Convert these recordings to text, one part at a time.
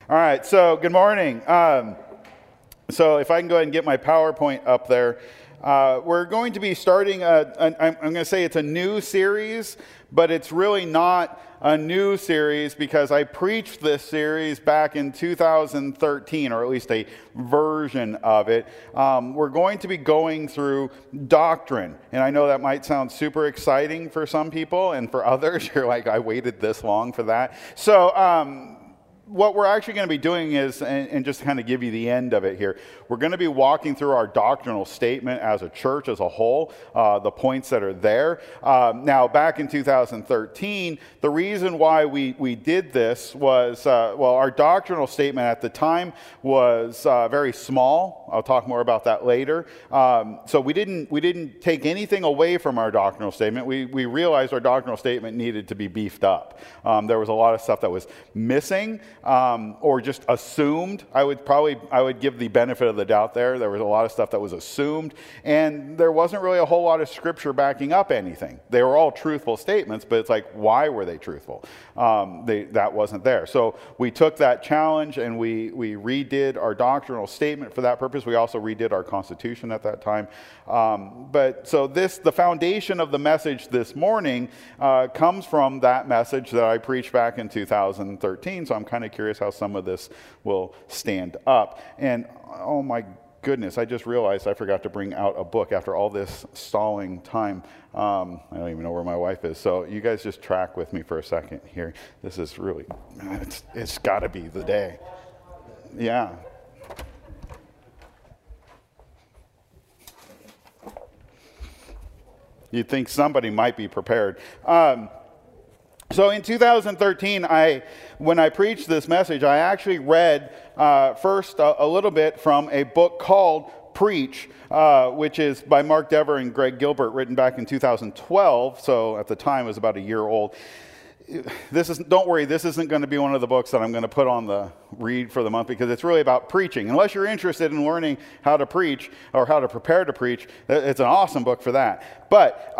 All right, so good morning. So if I can go ahead and get my PowerPoint up there. We're going to be starting, I'm going to say it's a new series, but it's really not a new series because I preached this series back in 2013, or at least a version of it. We're going to be going through doctrine, and I know that might sound super exciting for some people, and for others, you're like, I waited this long for that. So, what we're actually going to be doing is, and just kind of give you the end of it here, we're going to be walking through our doctrinal statement as a church as a whole, the points that are there. Now, back in 2013, the reason why we did this was, our doctrinal statement at the time was very small. I'll talk more about that later. So we didn't take anything away from our doctrinal statement. We realized our doctrinal statement needed to be beefed up. There was a lot of stuff that was missing. Or just assumed. I would give the benefit of the doubt there. There was a lot of stuff that was assumed, and there wasn't really a whole lot of scripture backing up anything. They were all truthful statements, but it's like, why were they truthful? That wasn't there. So we took that challenge and we redid our doctrinal statement for that purpose. We also redid our Constitution at that time. The foundation of the message this morning comes from that message that I preached back in 2013. So I'm kind of curious how some of this will stand up. And oh my goodness, I just realized I forgot to bring out a book after all this stalling time. I don't even know where my wife is. So you guys just track with me for a second here. This is really, it's got to be the day. Yeah. You'd think somebody might be prepared. So in 2013, when I preached this message, I actually read first a little bit from a book called Preach, which is by Mark Dever and Greg Gilbert, written back in 2012. So at the time, it was about a year old. Don't worry, this isn't going to be one of the books that I'm going to put on the read for the month, because it's really about preaching. Unless you're interested in learning how to preach or how to prepare to preach, it's an awesome book for that. But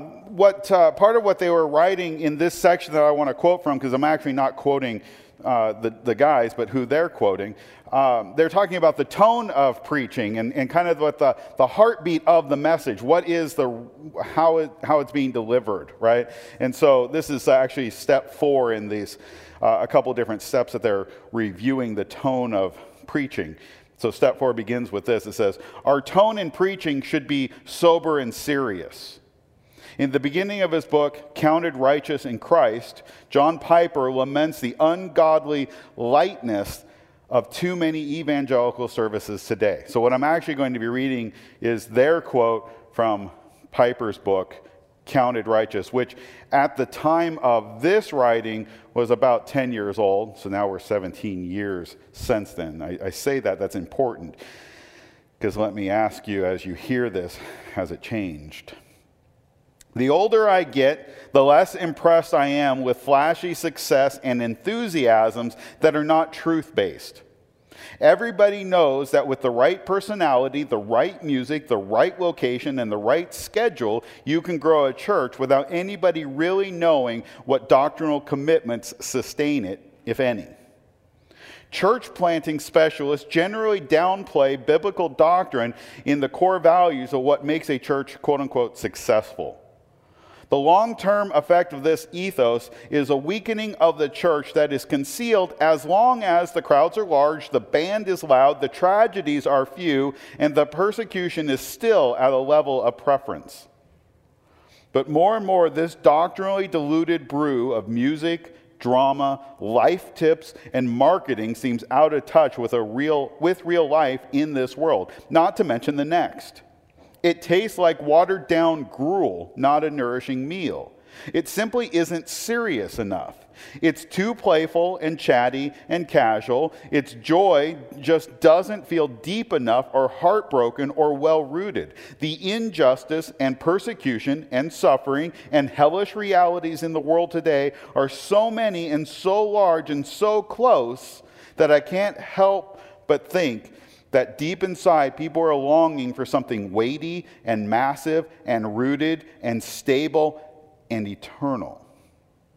part of what they were writing in this section that I want to quote from, because I'm actually not quoting the guys, but who they're quoting, they're talking about the tone of preaching and kind of what the heartbeat of the message. What is how it's being delivered, right? And so this is actually step 4 in these a couple different steps that they're reviewing the tone of preaching. So step 4 begins with this. It says, our tone in preaching should be sober and serious. In the beginning of his book, Counted Righteous in Christ, John Piper laments the ungodly lightness of too many evangelical services today. So what I'm actually going to be reading is their quote from Piper's book, Counted Righteous, which at the time of this writing was about 10 years old. So now we're 17 years since then. I say that's important, because let me ask you, as you hear this, has it changed? The older I get, the less impressed I am with flashy success and enthusiasms that are not truth-based. Everybody knows that with the right personality, the right music, the right location, and the right schedule, you can grow a church without anybody really knowing what doctrinal commitments sustain it, if any. Church planting specialists generally downplay biblical doctrine in the core values of what makes a church, quote-unquote, successful. The long-term effect of this ethos is a weakening of the church that is concealed as long as the crowds are large, the band is loud, the tragedies are few, and the persecution is still at a level of preference. But more and more, this doctrinally diluted brew of music, drama, life tips, and marketing seems out of touch with real life in this world, not to mention the next. It tastes like watered-down gruel, not a nourishing meal. It simply isn't serious enough. It's too playful and chatty and casual. Its joy just doesn't feel deep enough or heartbroken or well-rooted. The injustice and persecution and suffering and hellish realities in the world today are so many and so large and so close that I can't help but think that deep inside, people are longing for something weighty and massive and rooted and stable and eternal.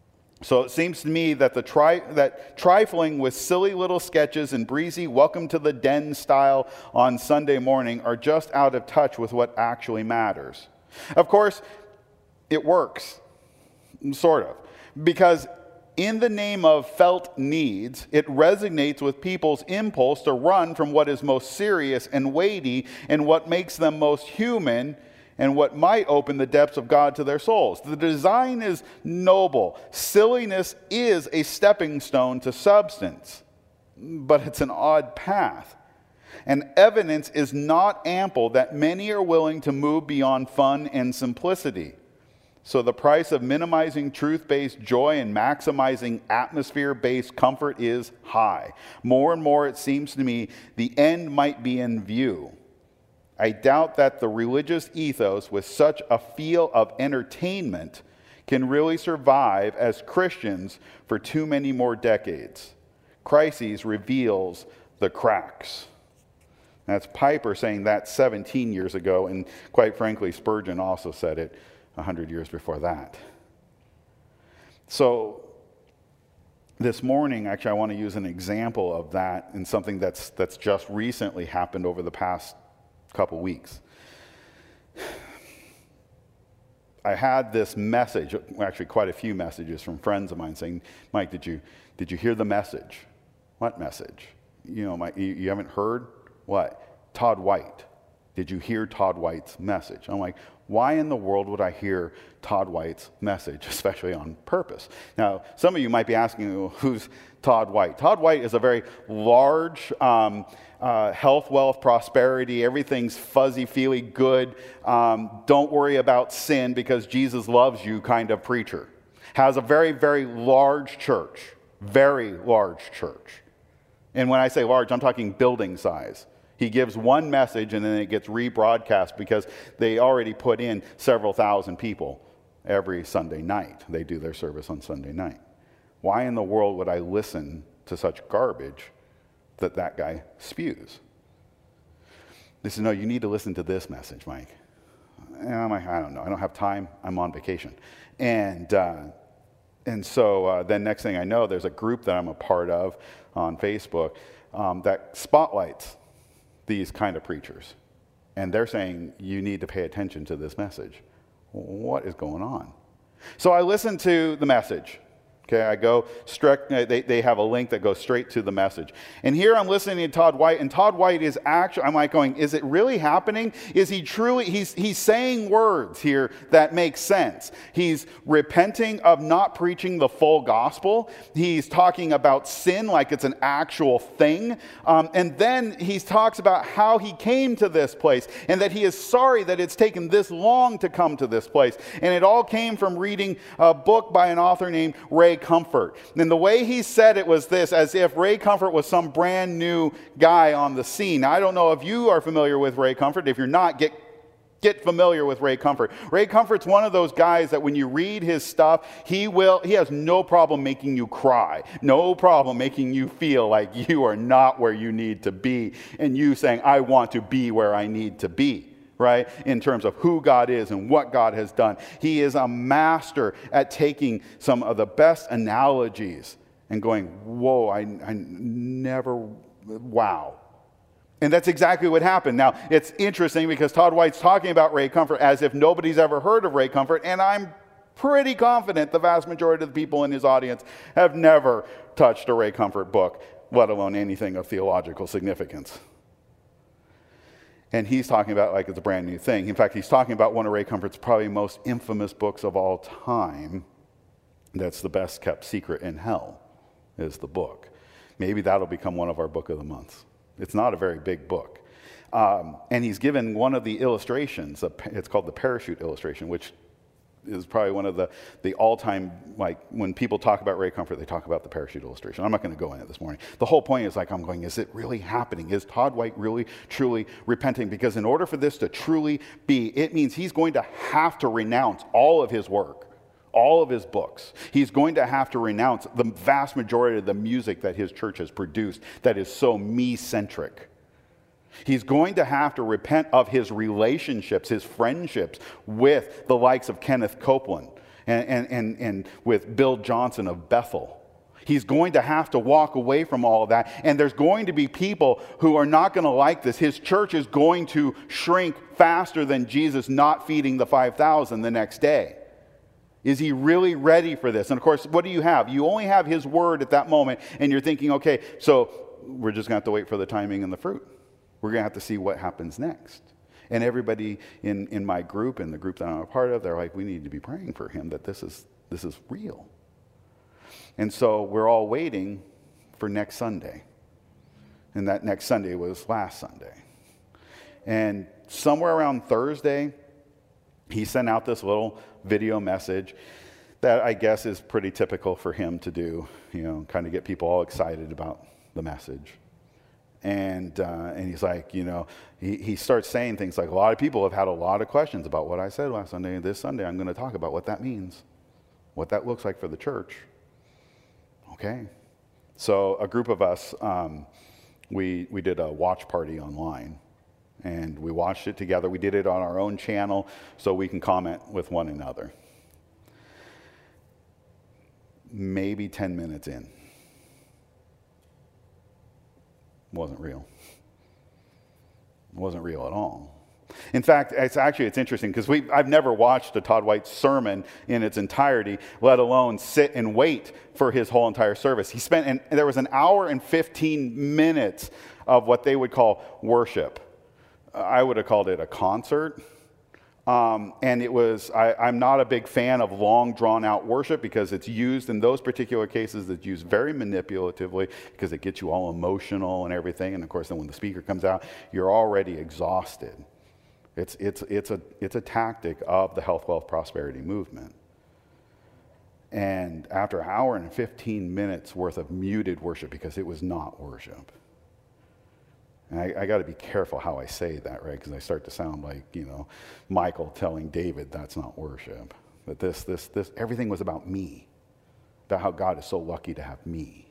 So it seems to me that that trifling with silly little sketches and breezy welcome to the den style on Sunday morning are just out of touch with what actually matters. Of course, it works, sort of, because in the name of felt needs, it resonates with people's impulse to run from what is most serious and weighty and what makes them most human and what might open the depths of God to their souls. The design is noble. Silliness is a stepping stone to substance, but it's an odd path. And evidence is not ample that many are willing to move beyond fun and simplicity. So the price of minimizing truth-based joy and maximizing atmosphere-based comfort is high. More and more, it seems to me, the end might be in view. I doubt that the religious ethos with such a feel of entertainment can really survive as Christians for too many more decades. Crises reveals the cracks. That's Piper saying that 17 years ago, and quite frankly, Spurgeon also said it 100 years before that. So this morning, actually, I want to use an example of that in something that's just recently happened over the past couple weeks. I had this message, actually quite a few messages from friends of mine saying, Mike, did you hear the message? What message? You know, you haven't heard? What? Todd White. Did you hear Todd White's message? I'm like, why in the world would I hear Todd White's message, especially on purpose? Now, some of you might be asking, well, who's Todd White? Todd White is a very large health, wealth, prosperity, everything's fuzzy, feely, good, don't worry about sin because Jesus loves you kind of preacher. Has a very, very large church. Very large church. And when I say large, I'm talking building size. He gives one message and then it gets rebroadcast because they already put in several thousand people every Sunday night. They do their service on Sunday night. Why in the world would I listen to such garbage that guy spews? They said, no, you need to listen to this message, Mike. And I'm like, I don't know. I don't have time. I'm on vacation. And so then next thing I know, there's a group that I'm a part of on Facebook that spotlights these kind of preachers. And they're saying, you need to pay attention to this message. What is going on? So I listened to the message. Okay, I go straight, they have a link that goes straight to the message. And here I'm listening to Todd White, and Todd White is actually, I'm like going, is it really happening? Is he truly, he's saying words here that make sense. He's repenting of not preaching the full gospel. He's talking about sin like it's an actual thing. And then he talks about how he came to this place, and that he is sorry that it's taken this long to come to this place. And it all came from reading a book by an author named Ray Comfort. And the way he said it was this, as if Ray Comfort was some brand new guy on the scene. Now, I don't know if you are familiar with Ray Comfort. If you're not, get familiar with Ray Comfort. Ray Comfort's one of those guys that when you read his stuff, he has no problem making you cry. No problem making you feel like you are not where you need to be. And you saying, I want to be where I need to be. Right? In terms of who God is and what God has done. He is a master at taking some of the best analogies and going, whoa, I never, wow. And that's exactly what happened. Now, it's interesting because Todd White's talking about Ray Comfort as if nobody's ever heard of Ray Comfort, and I'm pretty confident the vast majority of the people in his audience have never touched a Ray Comfort book, let alone anything of theological significance. And he's talking about like it's a brand new thing. In fact, he's talking about one of Ray Comfort's probably most infamous books of all time. That's The Best Kept Secret in Hell, is the book. Maybe that'll become one of our book of the months. It's not a very big book. And he's given one of the illustrations, it's called the parachute illustration, which is probably one of the all-time, like, when people talk about Ray Comfort, they talk about the parachute illustration. I'm not going to go in it this morning. The whole point is, like, I'm going, is it really happening? Is Todd White really, truly repenting? Because in order for this to truly be, it means he's going to have to renounce all of his work, all of his books. He's going to have to renounce the vast majority of the music that his church has produced that is so me-centric. He's going to have to repent of his relationships, his friendships with the likes of Kenneth Copeland and with Bill Johnson of Bethel. He's going to have to walk away from all of that. And there's going to be people who are not going to like this. His church is going to shrink faster than Jesus not feeding the 5,000 the next day. Is he really ready for this? And of course, what do you have? You only have his word at that moment. And you're thinking, okay, so we're just going to have to wait for the timing and the fruit. We're going to have to see what happens next. And everybody in my group, in the group that I'm a part of, they're like, we need to be praying for him that this is real. And so we're all waiting for next Sunday. And that next Sunday was last Sunday. And somewhere around Thursday, he sent out this little video message that I guess is pretty typical for him to do, kind of get people all excited about the message. And he's like, he starts saying things like, a lot of people have had a lot of questions about what I said last Sunday, and this Sunday I'm going to talk about what that means, what that looks like for the church. Okay. So a group of us, we did a watch party online, and we watched it together. We did it on our own channel so we can comment with one another. Maybe 10 minutes in. Wasn't real. It wasn't real at all. In fact, it's interesting because I've never watched a Todd White sermon in its entirety, let alone sit and wait for his whole entire service. There was an hour and 15 minutes of what they would call worship. I would have called it a concert. And it was, I'm not a big fan of long drawn out worship because it's used in those particular cases, it's used very manipulatively because it gets you all emotional and everything. And of course, then when the speaker comes out, you're already exhausted. It's a tactic of the health, wealth, prosperity movement. And after an hour and 15 minutes worth of muted worship, because it was not worship. And I got to be careful how I say that, right? Because I start to sound like, Michael telling David that's not worship. But this, everything was about me, about how God is so lucky to have me.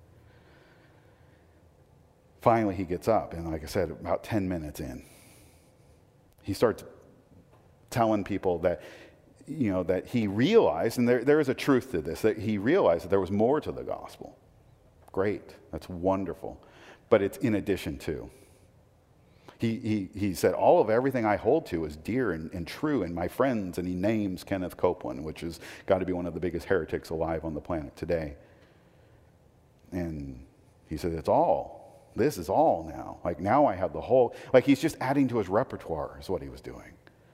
Finally, he gets up, and like I said, about 10 minutes in, he starts telling people that, that he realized, and there is a truth to this, that he realized that there was more to the gospel. Great, that's wonderful. But it's in addition to. He said, all of everything I hold to is dear and true, and my friends, and he names Kenneth Copeland, which has got to be one of the biggest heretics alive on the planet today. And he said, it's all. This is all now. Like now I have the whole, like he's just adding to his repertoire is what he was doing.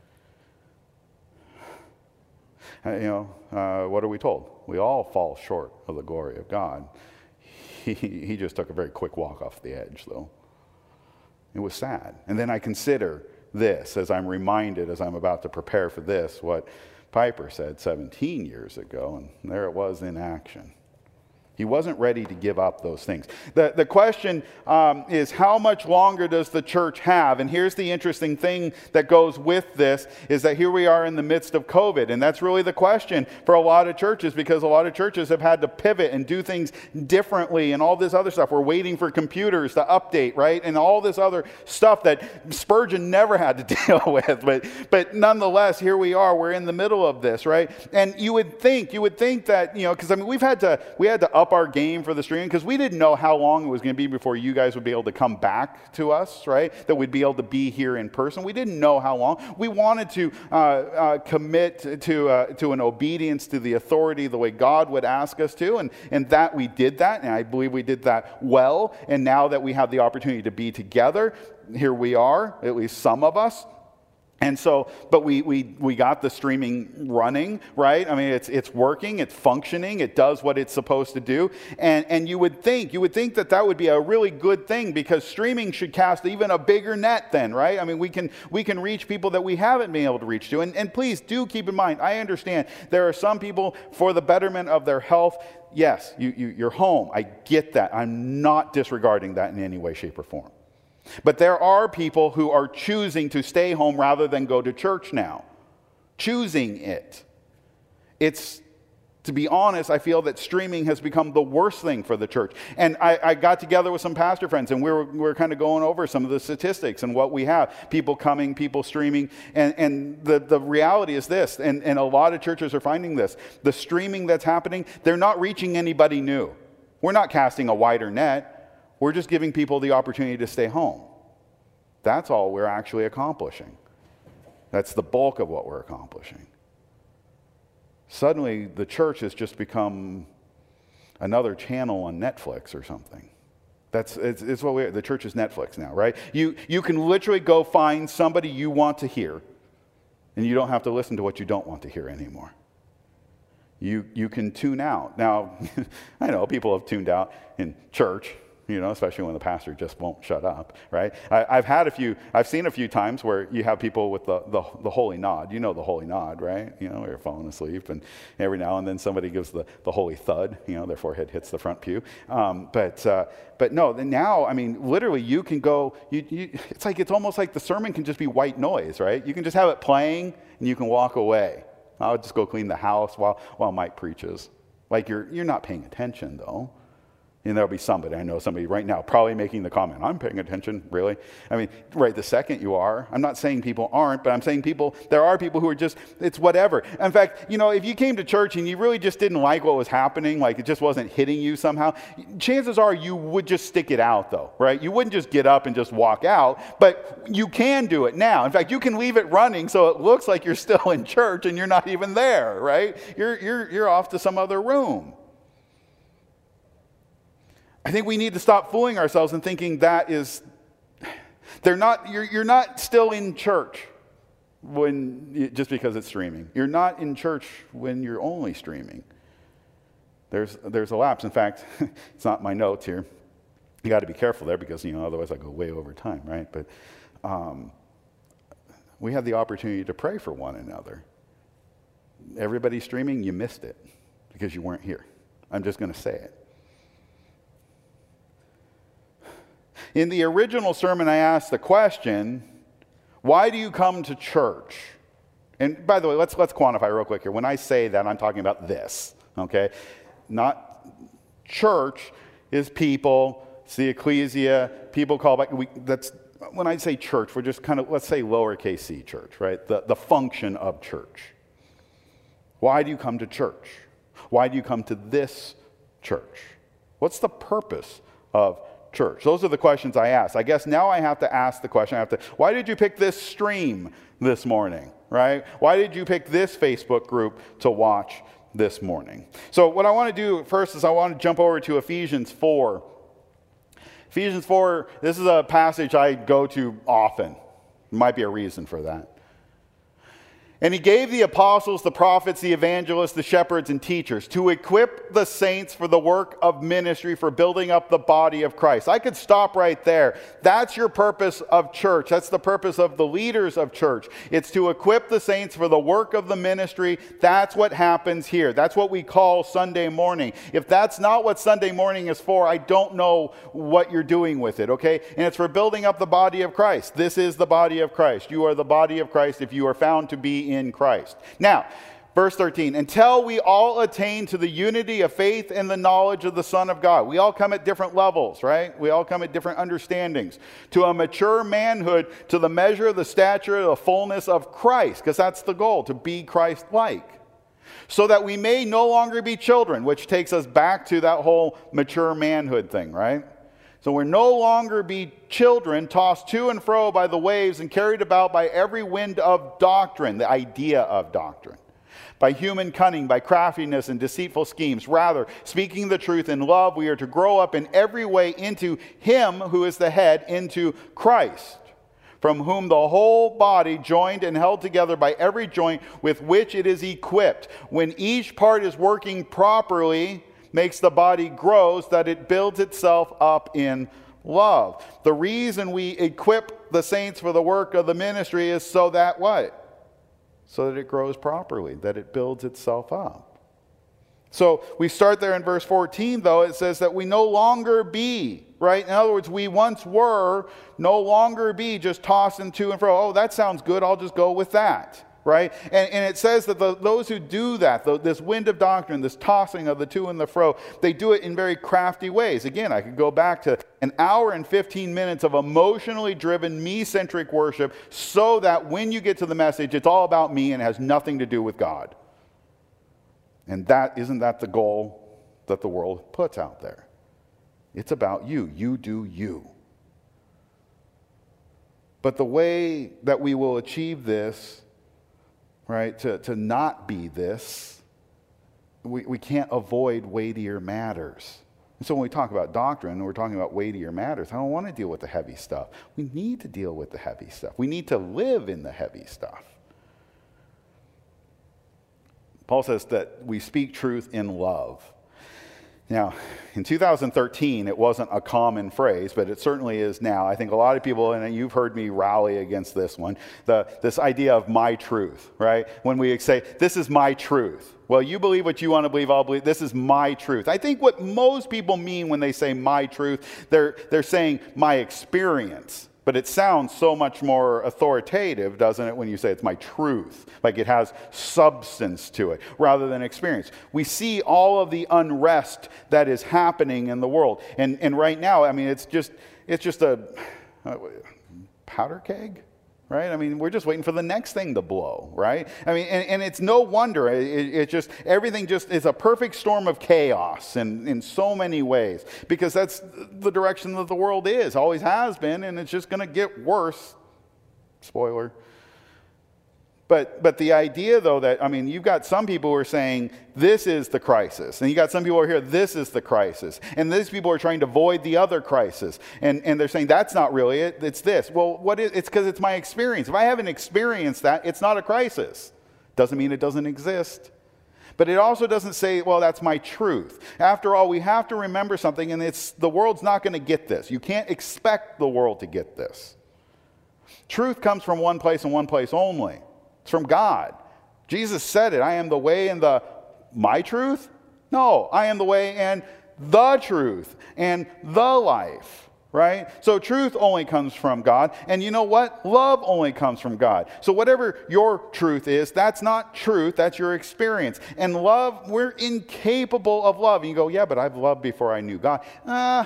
What are we told? We all fall short of the glory of God. He just took a very quick walk off the edge, though. It was sad. And then I consider this as I'm reminded, as I'm about to prepare for this, what Piper said 17 years ago, and there it was in action. He wasn't ready to give up those things. The question is, how much longer does the church have? And here's the interesting thing that goes with this, is that here we are in the midst of COVID. And that's really the question for a lot of churches, because a lot of churches have had to pivot and do things differently and all this other stuff. We're waiting for computers to update, right? And all this other stuff that Spurgeon never had to deal with. But nonetheless, here we are. We're in the middle of this, right? And you would think that, because we had to up our game for the streaming because we didn't know how long it was going to be before you guys would be able to come back to us, right? That we'd be able to be here in person. We didn't know how long. We wanted to commit to an obedience to the authority the way God would ask us to, and that we did that, and I believe we did that well. And now that we have the opportunity to be together, here we are, at least some of us. And so, but we got the streaming running, right? I mean, it's working, it's functioning, it does what it's supposed to do. And you would think that would be a really good thing, because streaming should cast even a bigger net then, right? I mean, we can reach people that we haven't been able to reach to. And please do keep in mind, I understand there are some people for the betterment of their health. Yes, you're home. I get that. I'm not disregarding that in any way, shape, or form. But there are people who are choosing to stay home rather than go to church now. Choosing it. It's To be honest, I feel that streaming has become the worst thing for the church. And I got together with some pastor friends, and we were kind of going over some of the statistics and what we have. People coming, people streaming. And the reality is this, and a lot of churches are finding this. The streaming that's happening, they're not reaching anybody new. We're not casting a wider net. We're just giving people the opportunity to stay home. That's all we're actually accomplishing. That's the bulk of what we're accomplishing. Suddenly, the church has just become another channel on Netflix or something. It's what the church is Netflix now, right? You can literally go find somebody you want to hear, and you don't have to listen to what you don't want to hear anymore. You can tune out. Now, I know people have tuned out in church, especially when the pastor just won't shut up, right? I've seen a few times where you have people with the holy nod. You know the holy nod, right? Where you're falling asleep, and every now and then somebody gives the holy thud, their forehead hits the front pew. But no, now, literally you can go, it's almost like the sermon can just be white noise, right? You can just have it playing, and you can walk away. I'll just go clean the house while Mike preaches. Like you're not paying attention, though. And there'll be somebody, I know somebody right now probably making the comment, I'm paying attention, really? Right the second you are. I'm not saying people aren't, but I'm saying there are people who are just, it's whatever. In fact, if you came to church and you really just didn't like what was happening, like it just wasn't hitting you somehow, chances are you would just stick it out though, right? You wouldn't just get up and just walk out, but you can do it now. In fact, you can leave it running so it looks like you're still in church and you're not even there, right? You're off to some other room. I think we need to stop fooling ourselves and thinking you're not still in church just because it's streaming. You're not in church when you're only streaming. There's a lapse. In fact, it's not my notes here. You got to be careful there because, otherwise I go way over time, right? But we have the opportunity to pray for one another. Everybody streaming, you missed it because you weren't here. I'm just going to say it. In the original sermon, I asked the question, why do you come to church? And by the way, let's quantify real quick here. When I say that, I'm talking about this, okay? Not church is people, it's the ecclesia, people call back. That's when I say church, we're just kind of, let's say lowercase c church, right? The function of church. Why do you come to church? Why do you come to this church? What's the purpose of church? Those are the questions I asked. I guess now I have to ask the question, why did you pick this stream this morning, right? Why did you pick this Facebook group to watch this morning? So what I want to do first is I want to jump over to Ephesians 4. Ephesians 4, this is a passage I go to often. Might be a reason for that. And he gave the apostles, the prophets, the evangelists, the shepherds, and teachers to equip the saints for the work of ministry, for building up the body of Christ. I could stop right there. That's your purpose of church. That's the purpose of the leaders of church. It's to equip the saints for the work of the ministry. That's what happens here. That's what we call Sunday morning. If that's not what Sunday morning is for, I don't know what you're doing with it, okay? And it's for building up the body of Christ. This is the body of Christ. You are the body of Christ if you are found to be in Christ. Now, verse 13, until we all attain to the unity of faith and the knowledge of the Son of God. We all come at different levels, right? We all come at different understandings. To a mature manhood, to the measure of the stature of the fullness of Christ, because that's the goal, to be Christ-like. So that we may no longer be children, which takes us back to that whole mature manhood thing, right? So we're no longer be children tossed to and fro by the waves and carried about by every wind of doctrine, the idea of doctrine, by human cunning, by craftiness and deceitful schemes. Rather, speaking the truth in love, we are to grow up in every way into Him who is the head, into Christ, from whom the whole body, joined and held together by every joint with which it is equipped, when each part is working properly, makes the body grow so that it builds itself up in love. The reason we equip the saints for the work of the ministry is so that what? So that it grows properly, that it builds itself up. So we start there in verse 14, though. It says that we no longer be, right? In other words, we once were, no longer be just tossing to and fro. Oh, that sounds good. I'll just go with that. right? And it says that those who do that, this wind of doctrine, this tossing of the to and the fro, they do it in very crafty ways. Again, I could go back to an hour and 15 minutes of emotionally driven, me-centric worship so that when you get to the message, it's all about me and has nothing to do with God. And isn't that the goal that the world puts out there? It's about you. You do you. But the way that we will achieve this, right, to not be this, we can't avoid weightier matters. And so when we talk about doctrine, we're talking about weightier matters. I don't want to deal with the heavy stuff. We need to deal with the heavy stuff. We need to live in the heavy stuff. Paul says that we speak truth in love. Now, in 2013, it wasn't a common phrase, but it certainly is now. I think a lot of people, and you've heard me rally against this one, this idea of my truth, right? When we say, this is my truth. Well, you believe what you want to believe, I'll believe. This is my truth. I think what most people mean when they say my truth, they're saying my experience. But it sounds so much more authoritative, doesn't it, when you say it's my truth? Like it has substance to it, rather than experience. We see all of the unrest that is happening in the world. And right now, I mean, it's just a powder keg, right? I mean, we're just waiting for the next thing to blow, right? I mean, and it's no wonder. It just, everything just is a perfect storm of chaos in so many ways, because that's the direction that the world is, always has been, and it's just going to get worse. Spoiler. But the idea, though, that, I mean, you've got some people who are saying, this is the crisis. And you got some people who are here, this is the crisis. And these people are trying to avoid the other crisis. And they're saying, that's not really it, it's this. Well, it's because it's my experience. If I haven't experienced that, it's not a crisis. Doesn't mean it doesn't exist. But it also doesn't say, well, that's my truth. After all, we have to remember something, and it's the world's not going to get this. You can't expect the world to get this. Truth comes from one place and one place only. It's from God. Jesus said it. I am the way and my truth? No, I am the way and the truth and the life, right? So truth only comes from God. And you know what? Love only comes from God. So whatever your truth is, that's not truth. That's your experience. And love, we're incapable of love. And you go, yeah, but I've loved before I knew God. I'm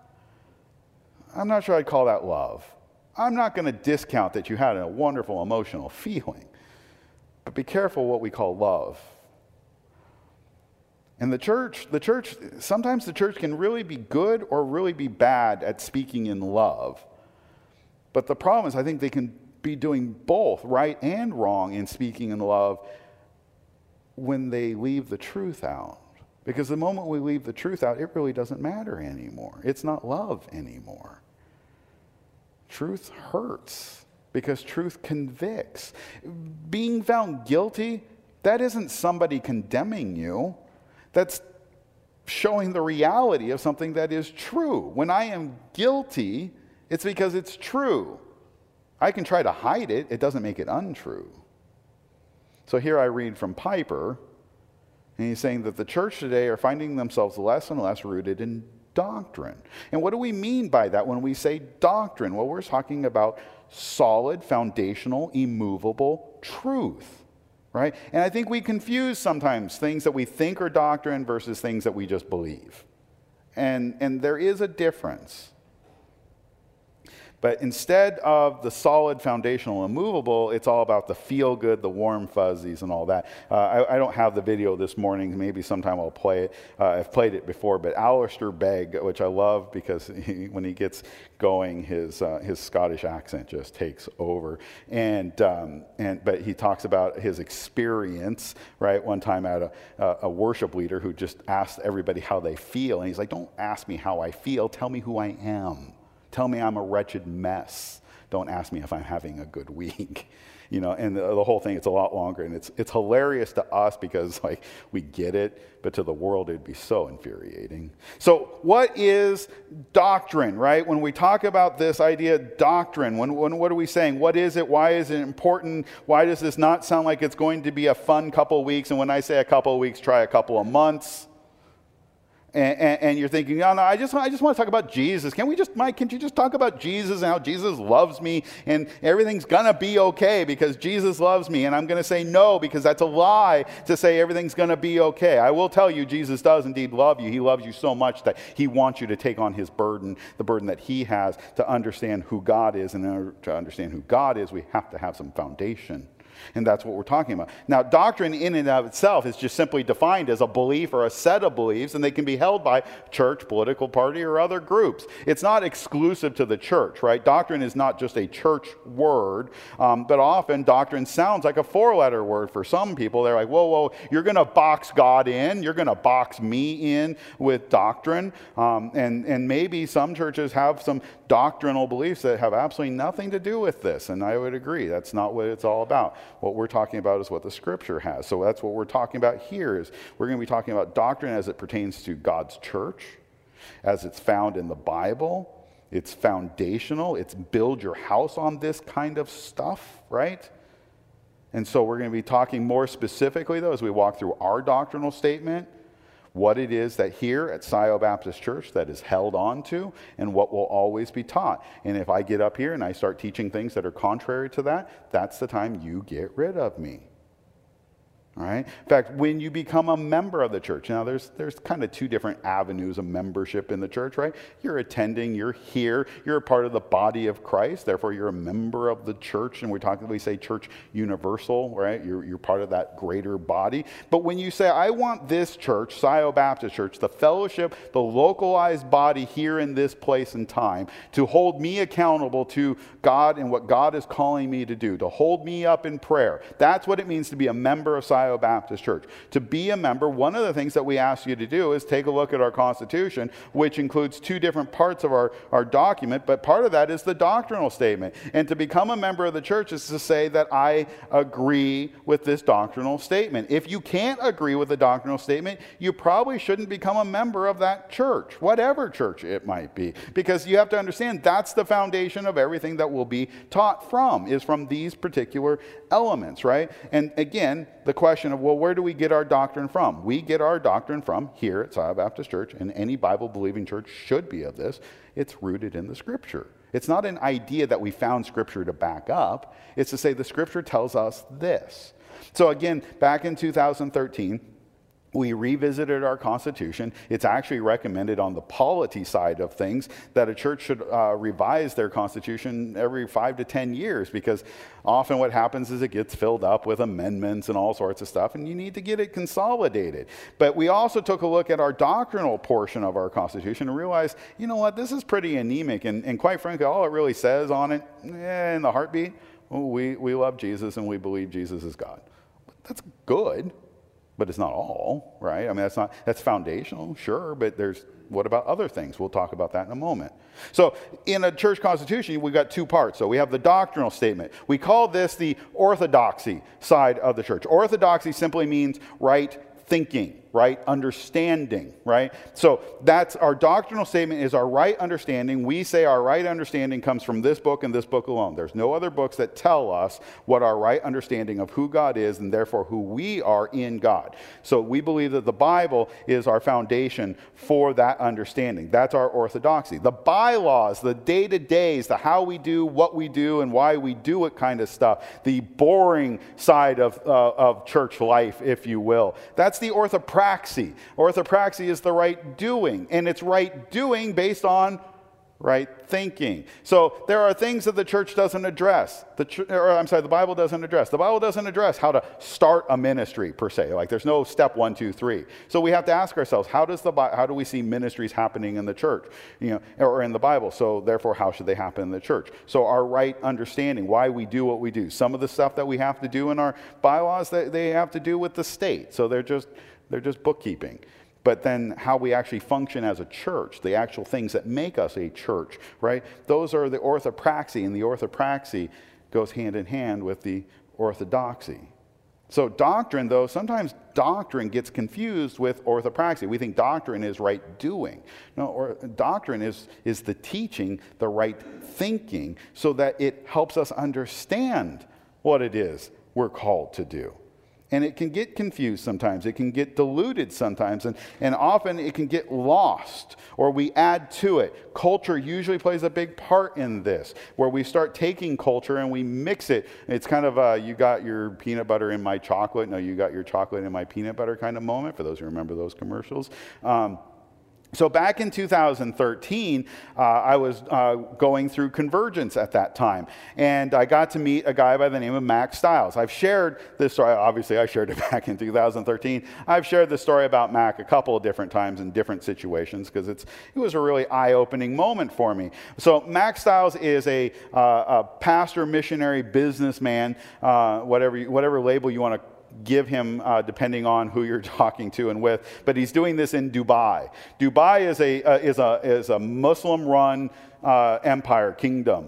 not sure I'd call that love. I'm not going to discount that you had a wonderful emotional feeling. But be careful what we call love. And the church, sometimes the church can really be good or really be bad at speaking in love. But the problem is I think they can be doing both, right and wrong, in speaking in love when they leave the truth out. Because the moment we leave the truth out, it really doesn't matter anymore. It's not love anymore. Truth hurts. Because truth convicts. Being found guilty, that isn't somebody condemning you. That's showing the reality of something that is true. When I am guilty, it's because it's true. I can try to hide it. It doesn't make it untrue. So here I read from Piper, and he's saying that the church today are finding themselves less and less rooted in doctrine. And what do we mean by that when we say doctrine? Well, we're talking about solid, foundational, immovable truth, right? And I think we confuse sometimes things that we think are doctrine versus things that we just believe. And there is a difference. But instead of the solid, foundational, immovable, it's all about the feel-good, the warm fuzzies and all that. I don't have the video this morning. Maybe sometime I'll play it. I've played it before. But Alistair Begg, which I love because when he gets going, his Scottish accent just takes over. But he talks about his experience, right? One time I had a worship leader who just asked everybody how they feel. And he's like, don't ask me how I feel. Tell me who I am. Tell me I'm a wretched mess. Don't ask me if I'm having a good week. You know, and the whole thing, it's a lot longer. And it's hilarious to us because, like, we get it. But to the world, it'd be so infuriating. So what is doctrine, right? When we talk about this idea, doctrine, what are we saying? What is it? Why is it important? Why does this not sound like it's going to be a fun couple of weeks? And when I say a couple of weeks, try a couple of months. And you're thinking, no, I just want to talk about Jesus. Mike, can't you just talk about Jesus and how Jesus loves me and everything's going to be okay because Jesus loves me? And I'm going to say no, because that's a lie to say everything's going to be okay. I will tell you, Jesus does indeed love you. He loves you so much that he wants you to take on his burden, the burden that he has to understand who God is. And in order to understand who God is, we have to have some foundation. And that's what we're talking about. Now, doctrine in and of itself is just simply defined as a belief or a set of beliefs, and they can be held by church, political party, or other groups. It's not exclusive to the church, right? Doctrine is not just a church word, but often doctrine sounds like a four-letter word for some people. They're like, whoa, you're going to box God in. You're going to box me in with doctrine. And maybe some churches have some doctrinal beliefs that have absolutely nothing to do with this, and I would agree. That's not what it's all about. What we're talking about is what the Scripture has. So that's what we're talking about here. Is we're going to be talking about doctrine as it pertains to God's church, as it's found in the Bible. It's foundational. It's build your house on this kind of stuff, right? And so we're going to be talking more specifically, though, as we walk through our doctrinal statement, what it is that here at Scio Baptist Church that is held on to and what will always be taught. And if I get up here and I start teaching things that are contrary to that, that's the time you get rid of me. All right? In fact, when you become a member of the church, now there's kind of two different avenues of membership in the church, right? You're attending, you're here, you're a part of the body of Christ, therefore you're a member of the church, and we say church universal, right? You're part of that greater body. But when you say, I want this church, Scio Baptist Church, the fellowship, the localized body here in this place and time, to hold me accountable to God and what God is calling me to do, to hold me up in prayer, that's what it means to be a member of Scio Baptist Church. To be a member, one of the things that we ask you to do is take a look at our Constitution, which includes two different parts of our document, but part of that is the doctrinal statement. And to become a member of the church is to say that I agree with this doctrinal statement. If you can't agree with the doctrinal statement, you probably shouldn't become a member of that church, whatever church it might be, because you have to understand that's the foundation of everything that will be taught from, is from these particular elements, right? And again, the question of, well, where do we get our doctrine from? We get our doctrine from here at Scio Baptist Church, and any Bible-believing church should be of this. It's rooted in the Scripture. It's not an idea that we found Scripture to back up. It's to say the Scripture tells us this. So again, back in 2013, we revisited our Constitution. It's actually recommended on the polity side of things that a church should revise their Constitution every 5 to 10 years, because often what happens is it gets filled up with amendments and all sorts of stuff, and you need to get it consolidated. But we also took a look at our doctrinal portion of our Constitution and realized, you know what, this is pretty anemic, and quite frankly, all it really says on it, in the heartbeat, we love Jesus and we believe Jesus is God. That's good. But it's not all, right? I mean, that's foundational, sure, but what about other things? We'll talk about that in a moment. So in a church constitution, we've got two parts. So we have the doctrinal statement. We call this the orthodoxy side of the church. Orthodoxy simply means right thinking, right understanding, right? So that's our doctrinal statement, is our right understanding. We say our right understanding comes from this book and this book alone. There's no other books that tell us what our right understanding of who God is and therefore who we are in God. So we believe that the Bible is our foundation for that understanding. That's our orthodoxy. The bylaws, the day-to-days, the how we do what we do and why we do it kind of stuff, the boring side of church life, if you will, that's the orthopraxy. Orthopraxy is the right doing, and it's right doing based on right thinking. So there are things that the church doesn't address. The Bible doesn't address. The Bible doesn't address how to start a ministry per se. Like there's no step 1, 2, 3. So we have to ask ourselves, how do we see ministries happening in the church, or in the Bible? So therefore, how should they happen in the church? So our right understanding, why we do what we do. Some of the stuff that we have to do in our bylaws, they have to do with the state. So they're just bookkeeping. But then how we actually function as a church, the actual things that make us a church, right? Those are the orthopraxy, and the orthopraxy goes hand in hand with the orthodoxy. So doctrine, though, sometimes doctrine gets confused with orthopraxy. We think doctrine is right doing. No, doctrine is the teaching, the right thinking, so that it helps us understand what it is we're called to do. And it can get confused sometimes. It can get diluted sometimes. And often it can get lost, or we add to it. Culture usually plays a big part in this, where we start taking culture and we mix it. It's kind of you got your peanut butter in my chocolate. No, you got your chocolate in my peanut butter kind of moment, for those who remember those commercials. So back in 2013, I was going through Convergence at that time, and I got to meet a guy by the name of Mac Stiles. I've shared this story. Obviously, I shared it back in 2013. I've shared the story about Mac a couple of different times in different situations because it was a really eye-opening moment for me. So Mac Stiles is a pastor, missionary, businessman, whatever label you want to give him depending on who you're talking to and with, but he's doing this in Dubai. Dubai is a Muslim-run empire, kingdom.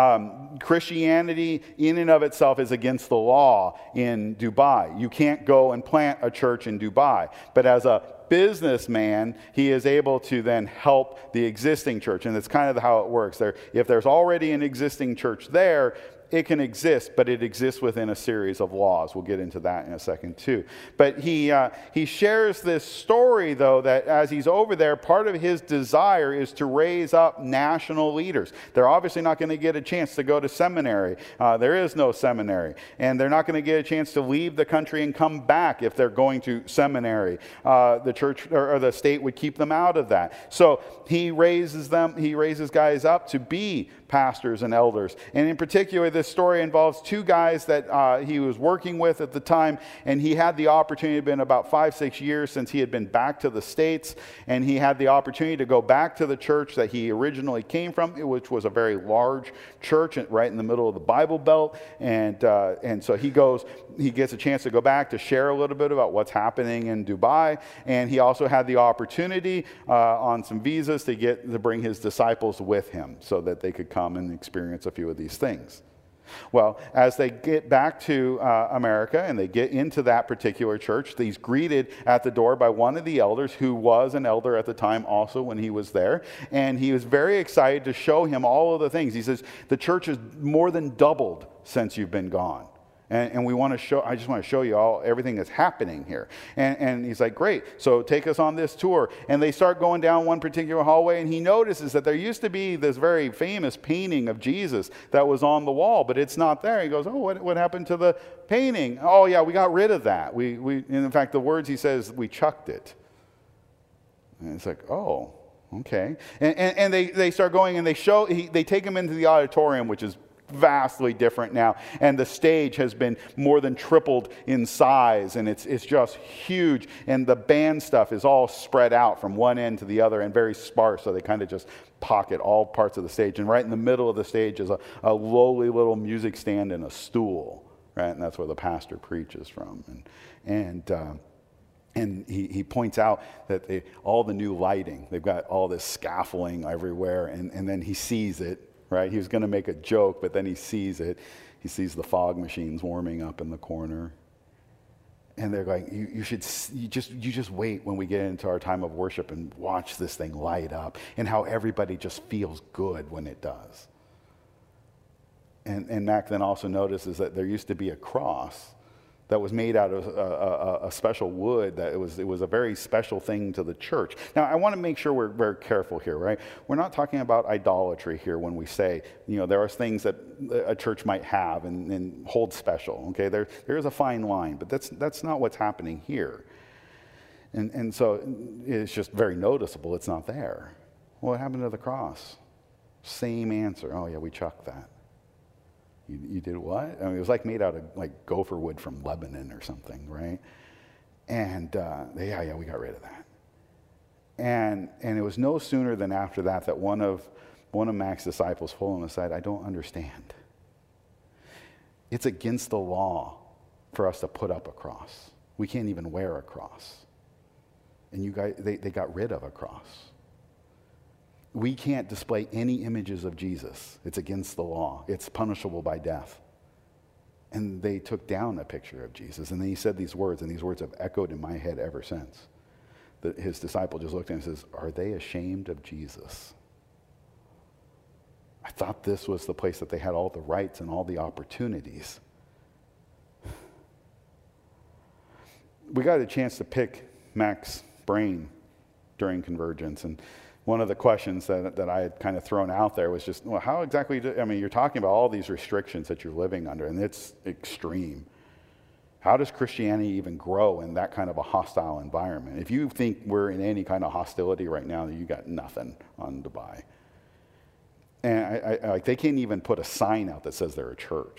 Christianity in and of itself is against the law in Dubai. You can't go and plant a church in Dubai, but as a businessman, he is able to then help the existing church, and it's kind of how it works. If there's already an existing church there, it can exist, but it exists within a series of laws. We'll get into that in a second too. But he shares this story, though, that as he's over there, part of his desire is to raise up national leaders. They're obviously not going to get a chance to go to seminary. There is no seminary. And they're not going to get a chance to leave the country and come back if they're going to seminary. The church or the state would keep them out of that. So he raises guys up to be pastors and elders. And in particular, this story involves two guys that he was working with at the time, and he had the opportunity. It had been about 5-6 years since he had been back to the States, and he had the opportunity to go back to the church that he originally came from, which was a very large church right in the middle of the Bible Belt. And so he gets a chance to go back to share a little bit about what's happening in Dubai, and he also had the opportunity on some visas to bring his disciples with him so that they could come and experience a few of these things. Well, as they get back to America and they get into that particular church, he's greeted at the door by one of the elders who was an elder at the time also when he was there. And he was very excited to show him all of the things. He says, the church has more than doubled since you've been gone. And I just want to show you everything that's happening here. And he's like, great, so take us on this tour. And they start going down one particular hallway, and he notices that there used to be this very famous painting of Jesus that was on the wall, but it's not there. He goes, oh, what happened to the painting? Oh, yeah, we got rid of that. In fact, the words he says, we chucked it. And it's like, oh, okay. And they start going, and they take him into the auditorium, which is vastly different now, and the stage has been more than tripled in size, and it's just huge, and the band stuff is all spread out from one end to the other and very sparse, so they kind of just pocket all parts of the stage. And right in the middle of the stage is a lowly little music stand and a stool, right? And that's where the pastor preaches from. And he points out that all the new lighting, they've got all this scaffolding everywhere, and then he sees it. Right? He was going to make a joke, but then he sees it. He sees the fog machines warming up in the corner. And they're going, you just wait when we get into our time of worship and watch this thing light up, and how everybody just feels good when it does. And Mac then also notices that there used to be a cross that was made out of a special wood, that it was a very special thing to the church. Now, I want to make sure we're very careful here, right? We're not talking about idolatry here when we say, there are things that a church might have and hold special, okay? There is a fine line, but that's not what's happening here. And so it's just very noticeable it's not there. What happened to the cross? Same answer. Oh, yeah, we chucked that. You did what? I mean, it was like made out of like gopher wood from Lebanon or something, right? And yeah, we got rid of that. And it was no sooner than after that one of Mac's disciples pulled him aside. I don't understand. It's against the law for us to put up a cross. We can't even wear a cross. And you guys, they got rid of a cross. We can't display any images of Jesus. It's against the law. It's punishable by death. And they took down a picture of Jesus. And then he said these words, and these words have echoed in my head ever since. His disciple just looked at him and says, are they ashamed of Jesus? I thought this was the place that they had all the rights and all the opportunities. we got a chance to pick Mac's brain during Convergence, and one of the questions that I had kind of thrown out there was just, well, how exactly you're talking about all these restrictions that you're living under, and it's extreme. How does Christianity even grow in that kind of a hostile environment? If you think we're in any kind of hostility right now, you got nothing on Dubai. And they can't even put a sign out that says they're a church.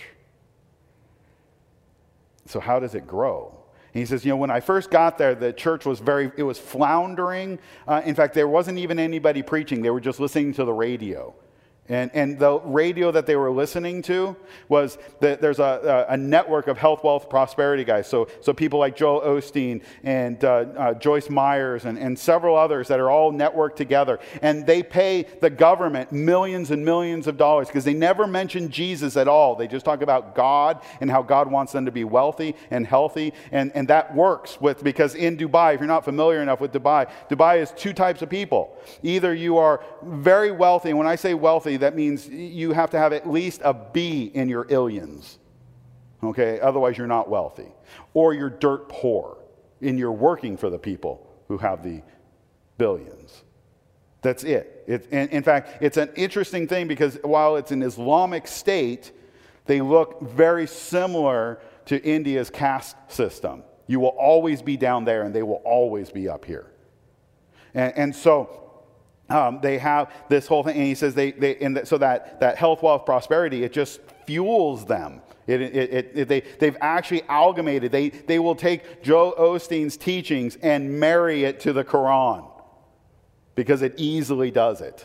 So how does it grow? And he says, when I first got there, the church was it was floundering. In fact, there wasn't even anybody preaching. They were just listening to the radio. And the radio that they were listening to was that there's a network of health, wealth, prosperity guys. So people like Joel Osteen and Joyce Myers and several others that are all networked together. And they pay the government millions and millions of dollars because they never mention Jesus at all. They just talk about God and how God wants them to be wealthy and healthy. And that works because in Dubai, if you're not familiar enough with Dubai is two types of people. Either you are very wealthy, and when I say wealthy, that means you have to have at least a B in your illions. Okay? Otherwise, you're not wealthy. Or you're dirt poor, and you're working for the people who have the billions. That's it. In fact, it's an interesting thing because while it's an Islamic state, they look very similar to India's caste system. You will always be down there, and they will always be up here. And so they have this whole thing, and he says so that health, wealth, prosperity, it just fuels them. They've actually amalgamated. They will take Joel Osteen's teachings and marry it to the Quran because it easily does it.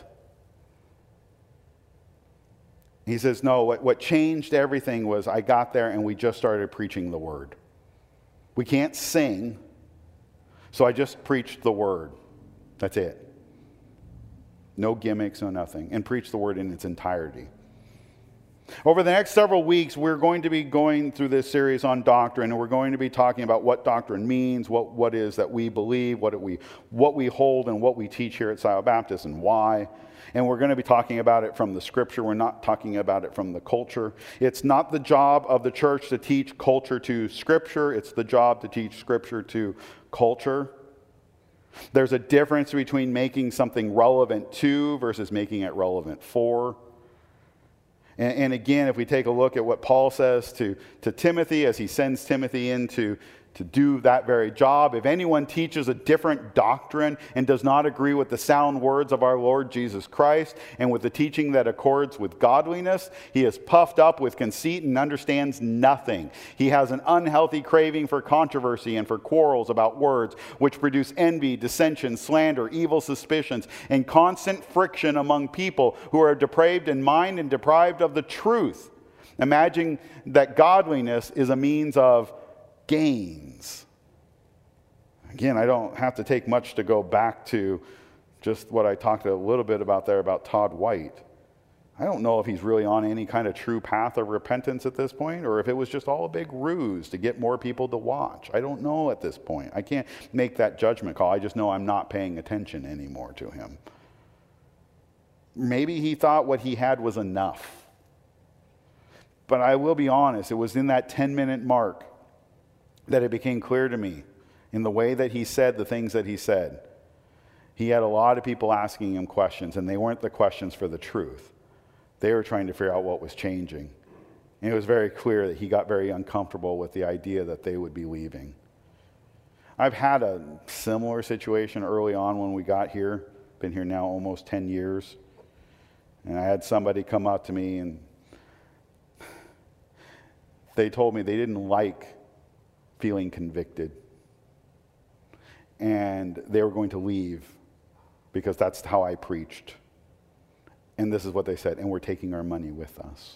He says, no, what changed everything was I got there and we just started preaching the word. We can't sing, so I just preached the word. That's it. No gimmicks, no nothing. And preach the word in its entirety. Over the next several weeks, we're going to be going through this series on doctrine, and we're going to be talking about what doctrine means, what is that we believe, what we hold, and what we teach here at Scioto Baptist, and why. And we're going to be talking about it from the Scripture. We're not talking about it from the culture. It's not the job of the church to teach culture to Scripture. It's the job to teach Scripture to culture. There's a difference between making something relevant to versus making it relevant for. And again, if we take a look at what Paul says to Timothy as he sends Timothy in to do that very job, if anyone teaches a different doctrine and does not agree with the sound words of our Lord Jesus Christ and with the teaching that accords with godliness, he is puffed up with conceit and understands nothing. He has an unhealthy craving for controversy and for quarrels about words, which produce envy, dissension, slander, evil suspicions, and constant friction among people who are depraved in mind and deprived of the truth. Imagine that godliness is a means of gains. Again, I don't have to take much to go back to just what I talked a little bit about there about Todd White. I don't know if he's really on any kind of true path of repentance at this point, or if it was just all a big ruse to get more people to watch. I don't know at this point. I can't make that judgment call. I just know I'm not paying attention anymore to him. Maybe he thought what he had was enough. But I will be honest, it was in that 10-minute mark that it became clear to me in the way that he said the things that he said. He had a lot of people asking him questions, and they weren't the questions for the truth. They were trying to figure out what was changing. And it was very clear that he got very uncomfortable with the idea that they would be leaving. I've had a similar situation early on when we got here. Been here now almost 10 years. And I had somebody come up to me and they told me they didn't like feeling convicted. And they were going to leave because that's how I preached. And this is what they said, and we're taking our money with us.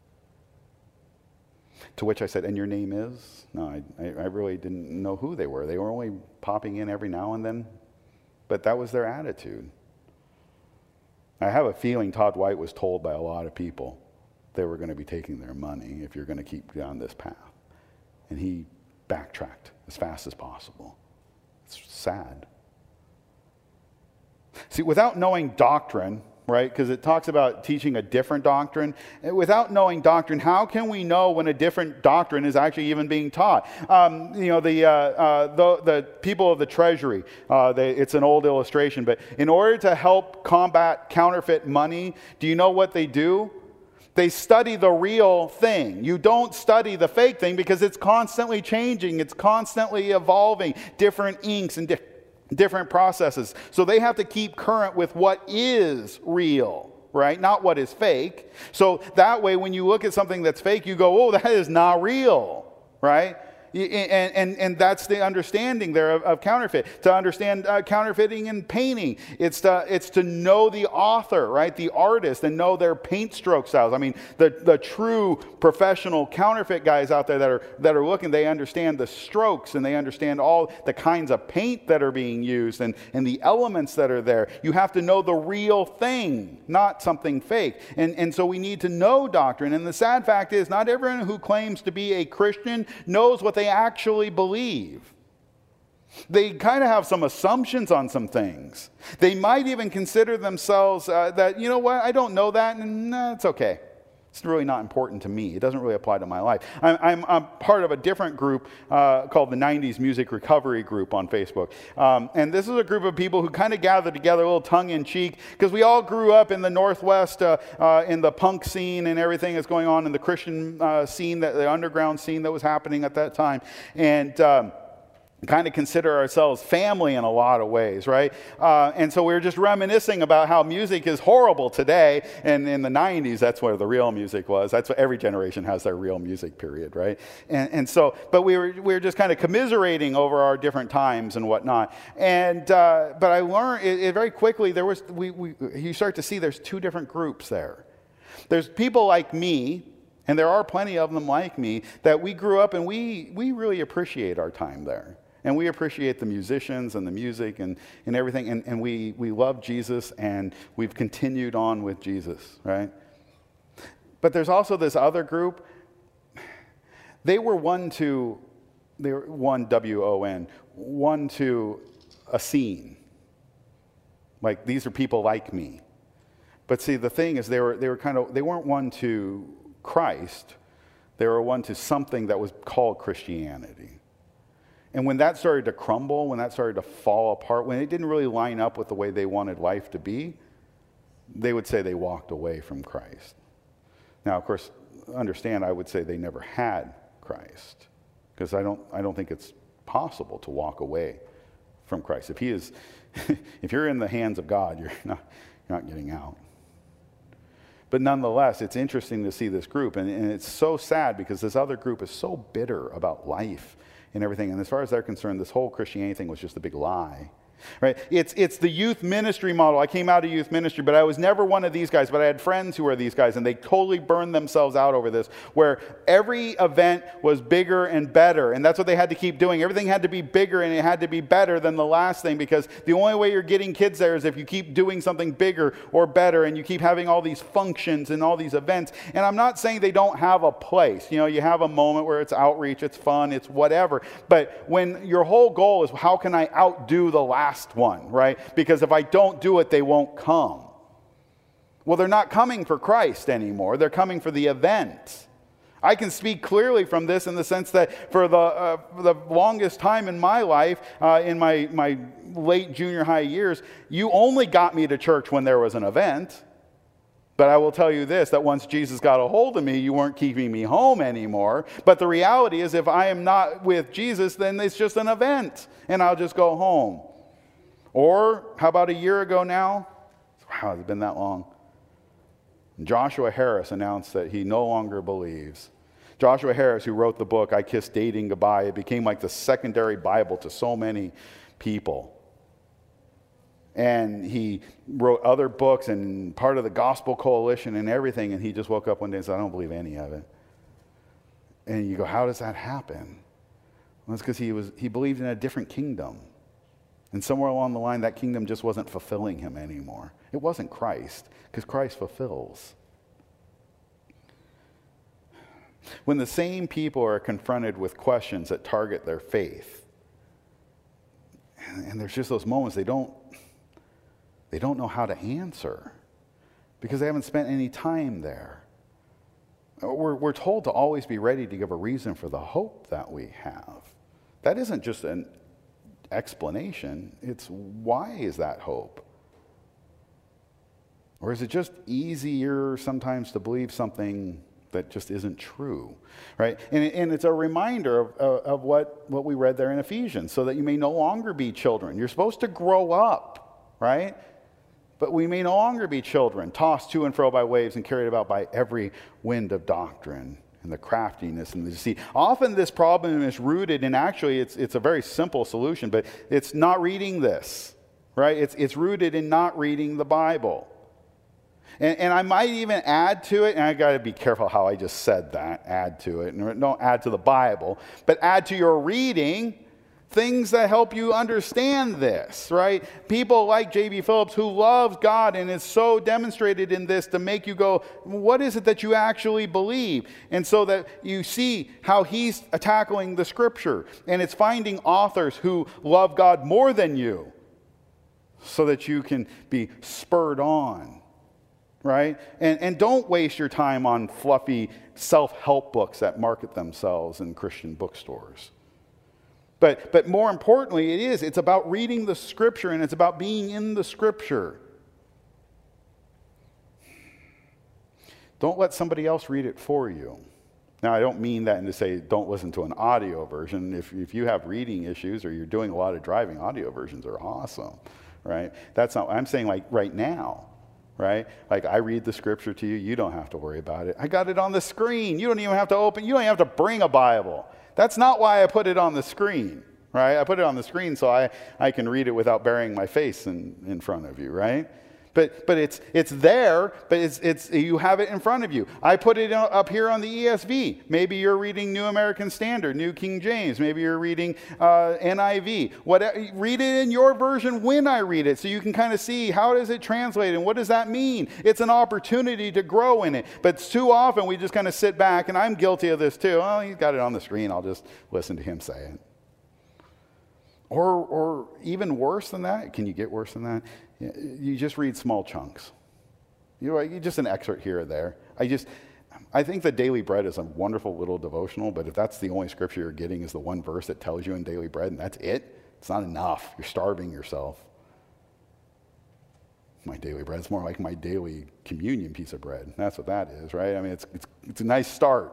To which I said, and your name is? No, I really didn't know who they were. They were only popping in every now and then. But that was their attitude. I have a feeling Todd White was told by a lot of people they were going to be taking their money if you're going to keep down this path. And he backtracked as fast as possible. It's sad. See, without knowing doctrine, right? Because it talks about teaching a different doctrine. Without knowing doctrine, how can we know when a different doctrine is actually even being taught? The people of the treasury, it's an old illustration, but in order to help combat counterfeit money, do you know what they do? They study the real thing. You don't study the fake thing because it's constantly changing. It's constantly evolving, different inks and different processes. So they have to keep current with what is real, right? Not what is fake. So that way, when you look at something that's fake, you go, oh, that is not real, right? And that's the understanding there of counterfeit. To understand counterfeiting in painting, it's to know the author, right, the artist, and know their paint stroke styles. I mean, the true professional counterfeit guys out there that are looking, they understand the strokes and they understand all the kinds of paint that are being used and the elements that are there. You have to know the real thing, not something fake. And so we need to know doctrine. And the sad fact is, not everyone who claims to be a Christian knows what they actually believe. They kind of have some assumptions on some things. They might even consider themselves that, you know what, I don't know that, and it's okay. It's really not important to me. It doesn't really apply to my life. I'm part of a different group called the 90s Music Recovery Group on Facebook. And this is a group of people who kind of gather together a little tongue-in-cheek because we all grew up in the Northwest in the punk scene and everything that's going on in the Christian scene, the underground scene that was happening at that time. And kind of consider ourselves family in a lot of ways, right? And so we were just reminiscing about how music is horrible today, and in the 90s, that's where the real music was. That's what every generation has their real music period, right? And so, but we were just kind of commiserating over our different times and whatnot. And but I learned it very quickly. You start to see there's two different groups there. There's people like me, and there are plenty of them like me, that we grew up and we really appreciate our time there. And we appreciate the musicians and the music and everything. And we love Jesus, and we've continued on with Jesus, right? But there's also this other group. They were one to a scene. Like, these are people like me. But see, the thing is, they weren't one to Christ. They were one to something that was called Christianity. And when that started to crumble, when that started to fall apart, when it didn't really line up with the way they wanted life to be, they would say they walked away from Christ. Now, of course, understand, I would say they never had Christ, because I don't think it's possible to walk away from Christ. If you're in the hands of God, you're not getting out. But nonetheless, it's interesting to see this group, and it's so sad because this other group is so bitter about life and everything. And as far as they're concerned, this whole Christianity thing was just a big lie. Right? It's the youth ministry model. I came out of youth ministry, but I was never one of these guys. But I had friends who were these guys, and they totally burned themselves out over this, where every event was bigger and better. And that's what they had to keep doing. Everything had to be bigger, and it had to be better than the last thing, because the only way you're getting kids there is if you keep doing something bigger or better, and you keep having all these functions and all these events. And I'm not saying they don't have a place. You know, you have a moment where it's outreach, it's fun, it's whatever. But when your whole goal is, how can I outdo the last one, right? Because if I don't do it, they won't come. Well, they're not coming for Christ anymore. They're coming for the event. I can speak clearly from this in the sense that for the longest time in my life, in my late junior high years, you only got me to church when there was an event. But I will tell you this, that once Jesus got a hold of me, you weren't keeping me home anymore. But the reality is, if I am not with Jesus, then it's just an event, and I'll just go home. Or, how about a year ago now? Wow, it's been that long. Joshua Harris announced that he no longer believes. Joshua Harris, who wrote the book, I Kissed Dating Goodbye, it became like the secondary Bible to so many people. And he wrote other books and part of the Gospel Coalition and everything, and he just woke up one day and said, I don't believe any of it. And you go, how does that happen? Well, it's because he believed in a different kingdom. And somewhere along the line, that kingdom just wasn't fulfilling him anymore. It wasn't Christ, because Christ fulfills. When the same people are confronted with questions that target their faith, and there's just those moments they don't know how to answer. because they haven't spent any time there. We're told to always be ready to give a reason for the hope that we have. That isn't just an explanation. It's why is that hope? Or is it just easier sometimes to believe something that just isn't true, right? And it's a reminder of what we read there in Ephesians, so that you may no longer be children. You're supposed to grow up, right? But we may no longer be children, tossed to and fro by waves and carried about by every wind of doctrine and the craftiness and the deceit. Often this problem is rooted in, actually, it's a very simple solution, but it's not reading this, right? It's rooted in not reading the Bible. And I might even add to it, and I got to be careful how I just said that, add to it. And don't add to the Bible, but add to your reading things that help you understand this, right? People like J.B. Phillips, who loves God and is so demonstrated in this to make you go, what is it that you actually believe? And so that you see how he's tackling the Scripture. And it's finding authors who love God more than you so that you can be spurred on. Right? And don't waste your time on fluffy self-help books that market themselves in Christian bookstores. But more importantly, it's about reading the Scripture, and it's about being in the Scripture. Don't let somebody else read it for you. Now, I don't mean that to say don't listen to an audio version. If you have reading issues or you're doing a lot of driving, audio versions are awesome, right? That's not, I'm saying like right now. Right? Like I read the Scripture to you, you don't have to worry about it. I got it on the screen. You don't even have to open, you don't even have to bring a Bible. That's not why I put it on the screen, right? I put it on the screen so I can read it without burying my face in front of you, right? But it's there, but it's you have it in front of you. I put it up here on the ESV. Maybe you're reading New American Standard, New King James. Maybe you're reading NIV. Read it in your version when I read it, so you can kind of see how does it translate and what does that mean. It's an opportunity to grow in it. But too often we just kind of sit back, and I'm guilty of this too. Oh, he's got it on the screen. I'll just listen to him say it. Or even worse than that, can you get worse than that? You just read small chunks. You just an excerpt here or there. I think that Daily Bread is a wonderful little devotional, but if that's the only scripture you're getting is the one verse that tells you in Daily Bread, and that's it, it's not enough. You're starving yourself. My daily bread, it's more like my daily communion piece of bread. That's what that is, right? I mean, it's a nice start.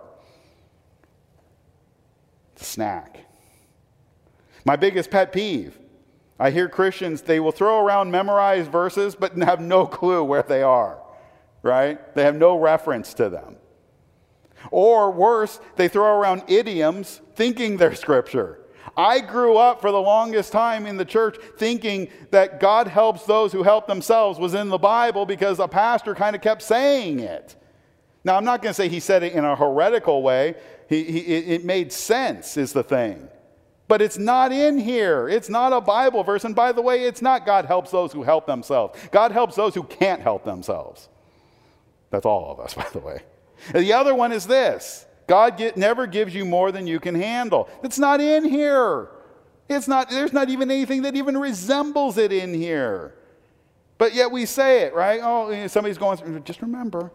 It's a snack. My biggest pet peeve, I hear Christians, they will throw around memorized verses but have no clue where they are, right? They have no reference to them. Or worse, they throw around idioms thinking they're Scripture. I grew up for the longest time in the church thinking that God helps those who help themselves was in the Bible because a pastor kind of kept saying it. Now, I'm not going to say he said it in a heretical way. It made sense is the thing. But it's not in here. It's not a Bible verse. And by the way, it's not God helps those who help themselves. God helps those who can't help themselves. That's all of us, by the way. And the other one is this. God never gives you more than you can handle. It's not in here. There's not even anything that even resembles it in here. But yet we say it, right? Oh, somebody's going, just remember,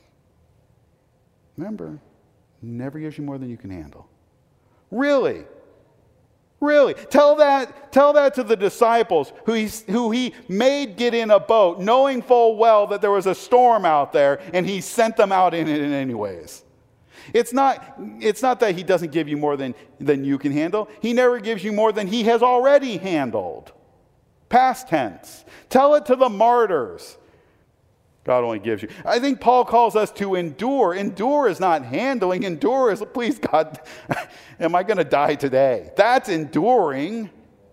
never gives you more than you can handle. Really? Really? Tell that to the disciples who he made get in a boat, knowing full well that there was a storm out there, and he sent them out in it anyways. It's not that he doesn't give you more than you can handle. He never gives you more than he has already handled. Past tense. Tell it to the martyrs. God only gives you. I think Paul calls us to endure. Endure is not handling. Endure is, please God, am I going to die today? That's enduring.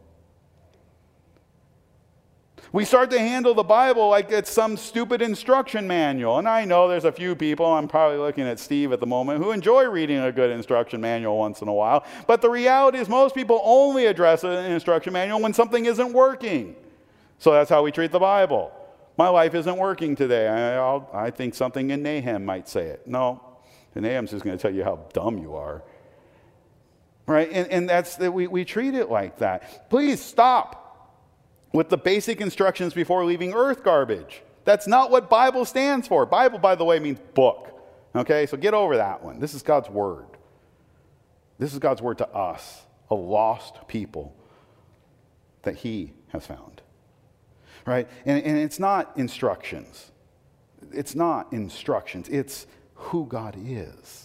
We start to handle the Bible like it's some stupid instruction manual. And I know there's a few people, I'm probably looking at Steve at the moment, who enjoy reading a good instruction manual once in a while. But the reality is most people only address an instruction manual when something isn't working. So that's how we treat the Bible. My life isn't working today. I think something in Nahum might say it. No, Nahum's just going to tell you how dumb you are. Right? And that's that we treat it like that. Please stop with the basic instructions before leaving earth garbage. That's not what Bible stands for. Bible, by the way, means book. Okay, so get over that one. This is God's word. This is God's word to us, a lost people that he has found. Right? And it's not instructions. It's not instructions. It's who God is.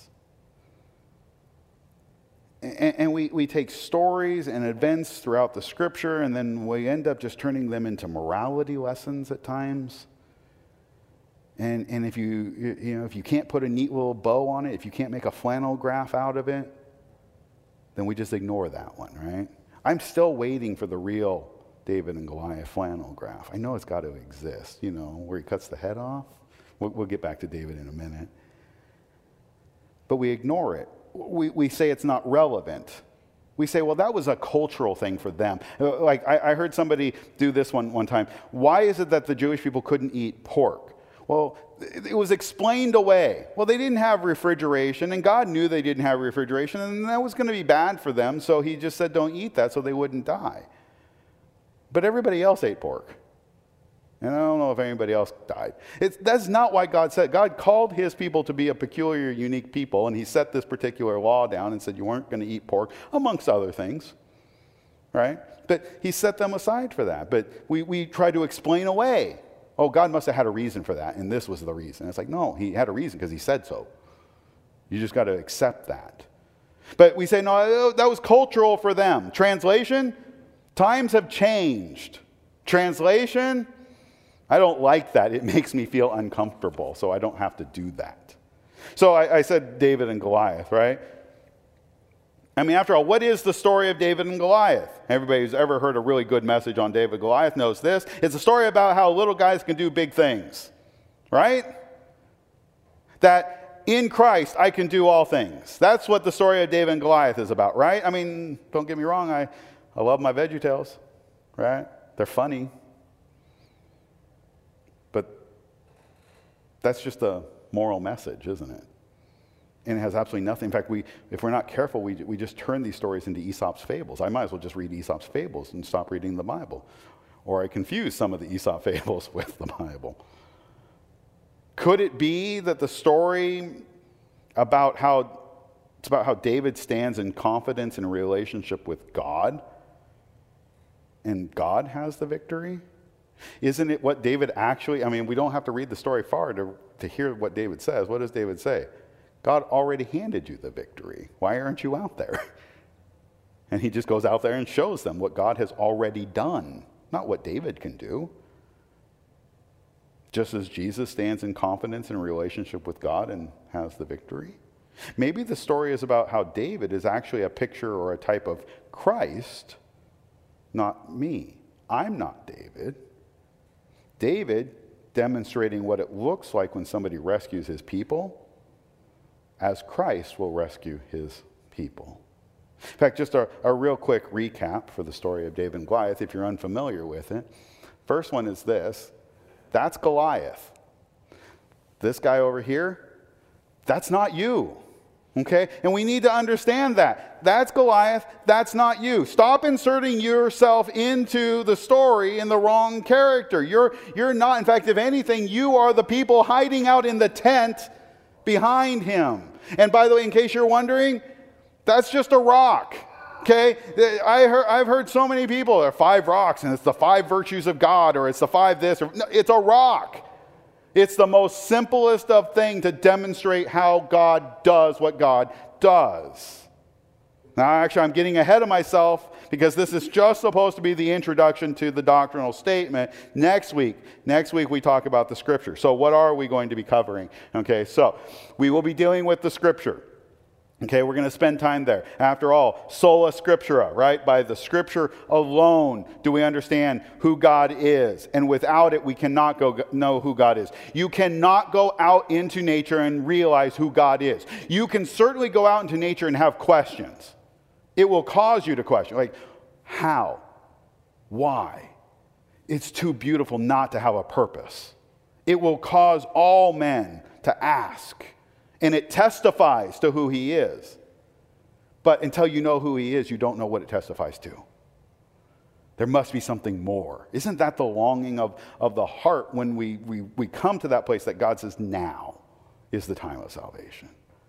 And we take stories and events throughout the scripture, and then we end up just turning them into morality lessons at times. And if if you can't put a neat little bow on it, if you can't make a flannel graph out of it, then we just ignore that one, right? I'm still waiting for the real David and Goliath flannel graph. I know it's got to exist, where he cuts the head off. We'll get back to David in a minute. But we ignore it. We say it's not relevant. We say, well, that was a cultural thing for them. Like I heard somebody do this one time. Why is it that the Jewish people couldn't eat pork? Well, it was explained away. Well, they didn't have refrigeration, and God knew they didn't have refrigeration, and that was going to be bad for them, so he just said don't eat that so they wouldn't die. But everybody else ate pork. And I don't know if anybody else died. That's not why God said. God called his people to be a peculiar, unique people, and he set this particular law down and said you weren't going to eat pork, amongst other things. Right? But he set them aside for that. But we try to explain away. Oh, God must have had a reason for that, and this was the reason. It's like, no, he had a reason because he said so. You just got to accept that. But we say, no, that was cultural for them. Translation, times have changed. Translation, I don't like that. It makes me feel uncomfortable, so I don't have to do that. So I said David and Goliath, right? I mean, after all, what is the story of David and Goliath? Everybody who's ever heard a really good message on David and Goliath knows this. It's a story about how little guys can do big things, right? That in Christ I can do all things. That's what the story of David and Goliath is about, right? I mean, don't get me wrong, I love my VeggieTales, right? They're funny. But that's just a moral message, isn't it? And it has absolutely nothing. In fact, if we're not careful, we just turn these stories into Aesop's fables. I might as well just read Aesop's fables and stop reading the Bible. Or I confuse some of the Aesop fables with the Bible. Could it be that the story about how David stands in confidence in a relationship with God, and God has the victory? Isn't it what David actually, we don't have to read the story far to hear what David says. What does David say? God already handed you the victory. Why aren't you out there? And he just goes out there and shows them what God has already done, not what David can do. Just as Jesus stands in confidence in a relationship with God and has the victory. Maybe the story is about how David is actually a picture or a type of Christ, not me. I'm not David. David demonstrating what it looks like when somebody rescues his people, as Christ will rescue his people. In fact, just a real quick recap for the story of David and Goliath, if you're unfamiliar with it. First one is this. That's Goliath. This guy over here, that's not you. Okay? And we need to understand that. That's Goliath, that's not you. Stop inserting yourself into the story in the wrong character. You're not, in fact, if anything, you are the people hiding out in the tent behind him. And by the way, in case you're wondering, that's just a rock. Okay? I've heard so many people, there are 5 rocks, and it's the 5 virtues of God, or it's the 5 this, or no, it's a rock. It's the most simplest of thing to demonstrate how God does what God does. Now, actually, I'm getting ahead of myself because this is just supposed to be the introduction to the doctrinal statement. Next week we talk about the Scripture. So what are we going to be covering? Okay, so we will be dealing with the Scripture. Okay, we're going to spend time there. After all, sola scriptura, right? By the Scripture alone do we understand who God is. And without it, we cannot know who God is. You cannot go out into nature and realize who God is. You can certainly go out into nature and have questions. It will cause you to question, like, how? Why? It's too beautiful not to have a purpose. It will cause all men to ask. And it testifies to who he is. But until you know who he is, you don't know what it testifies to. There must be something more. Isn't that the longing of the heart when we come to that place that God says, now is the time of salvation?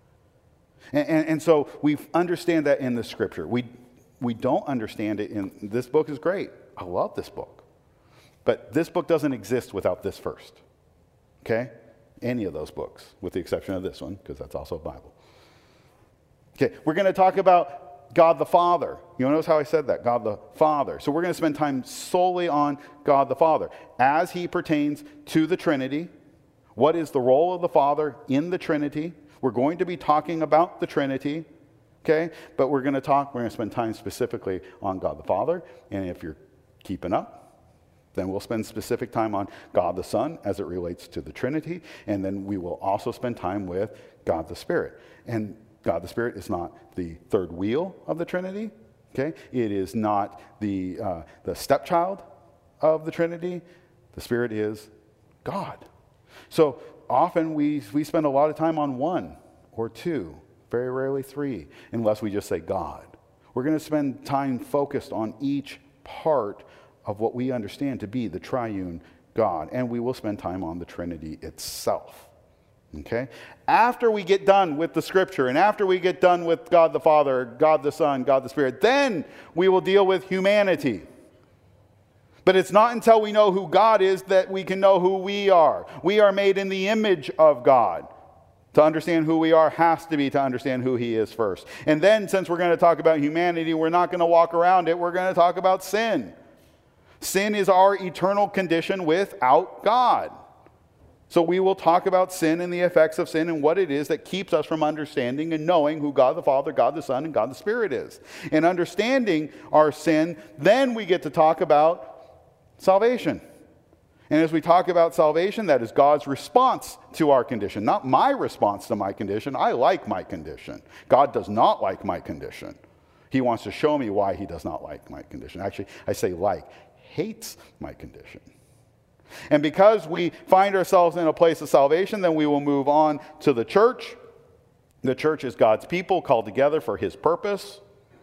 And so we understand that in the Scripture. We don't understand it in, this book is great. I love this book. But this book doesn't exist without this first. Okay? Any of those books, with the exception of this one, because that's also a Bible. Okay, we're going to talk about God the Father. You notice how I said that? God the Father. So we're going to spend time solely on God the Father as he pertains to the Trinity. What is the role of the Father in the Trinity? We're going to be talking about the Trinity, okay? But we're going to spend time specifically on God the Father. And if you're keeping up, then we'll spend specific time on God the Son as it relates to the Trinity. And then we will also spend time with God the Spirit. And God the Spirit is not the third wheel of the Trinity, okay? It is not the stepchild of the Trinity. The Spirit is God. So often we spend a lot of time on one or two, very rarely three, unless we just say God. We're going to spend time focused on each part of what we understand to be the triune God, and we will spend time on the Trinity itself. Okay? After we get done with the Scripture, and after we get done with God the Father, God the Son, God the Spirit, then we will deal with humanity. But it's not until we know who God is that we can know who we are. We are made in the image of God. To understand who we are has to be to understand who he is first. And then, since we're going to talk about humanity, we're not going to walk around it. We're going to talk about sin. Sin is our eternal condition without God. So we will talk about sin and the effects of sin and what it is that keeps us from understanding and knowing who God the Father, God the Son, and God the Spirit is. And understanding our sin, then we get to talk about salvation. And as we talk about salvation, that is God's response to our condition, not my response to my condition. I like my condition. God does not like my condition. He wants to show me why he does not like my condition. Actually, I say like, hates my condition. And because we find ourselves in a place of salvation, then we will move on to the church. The church is God's people called together for his purpose,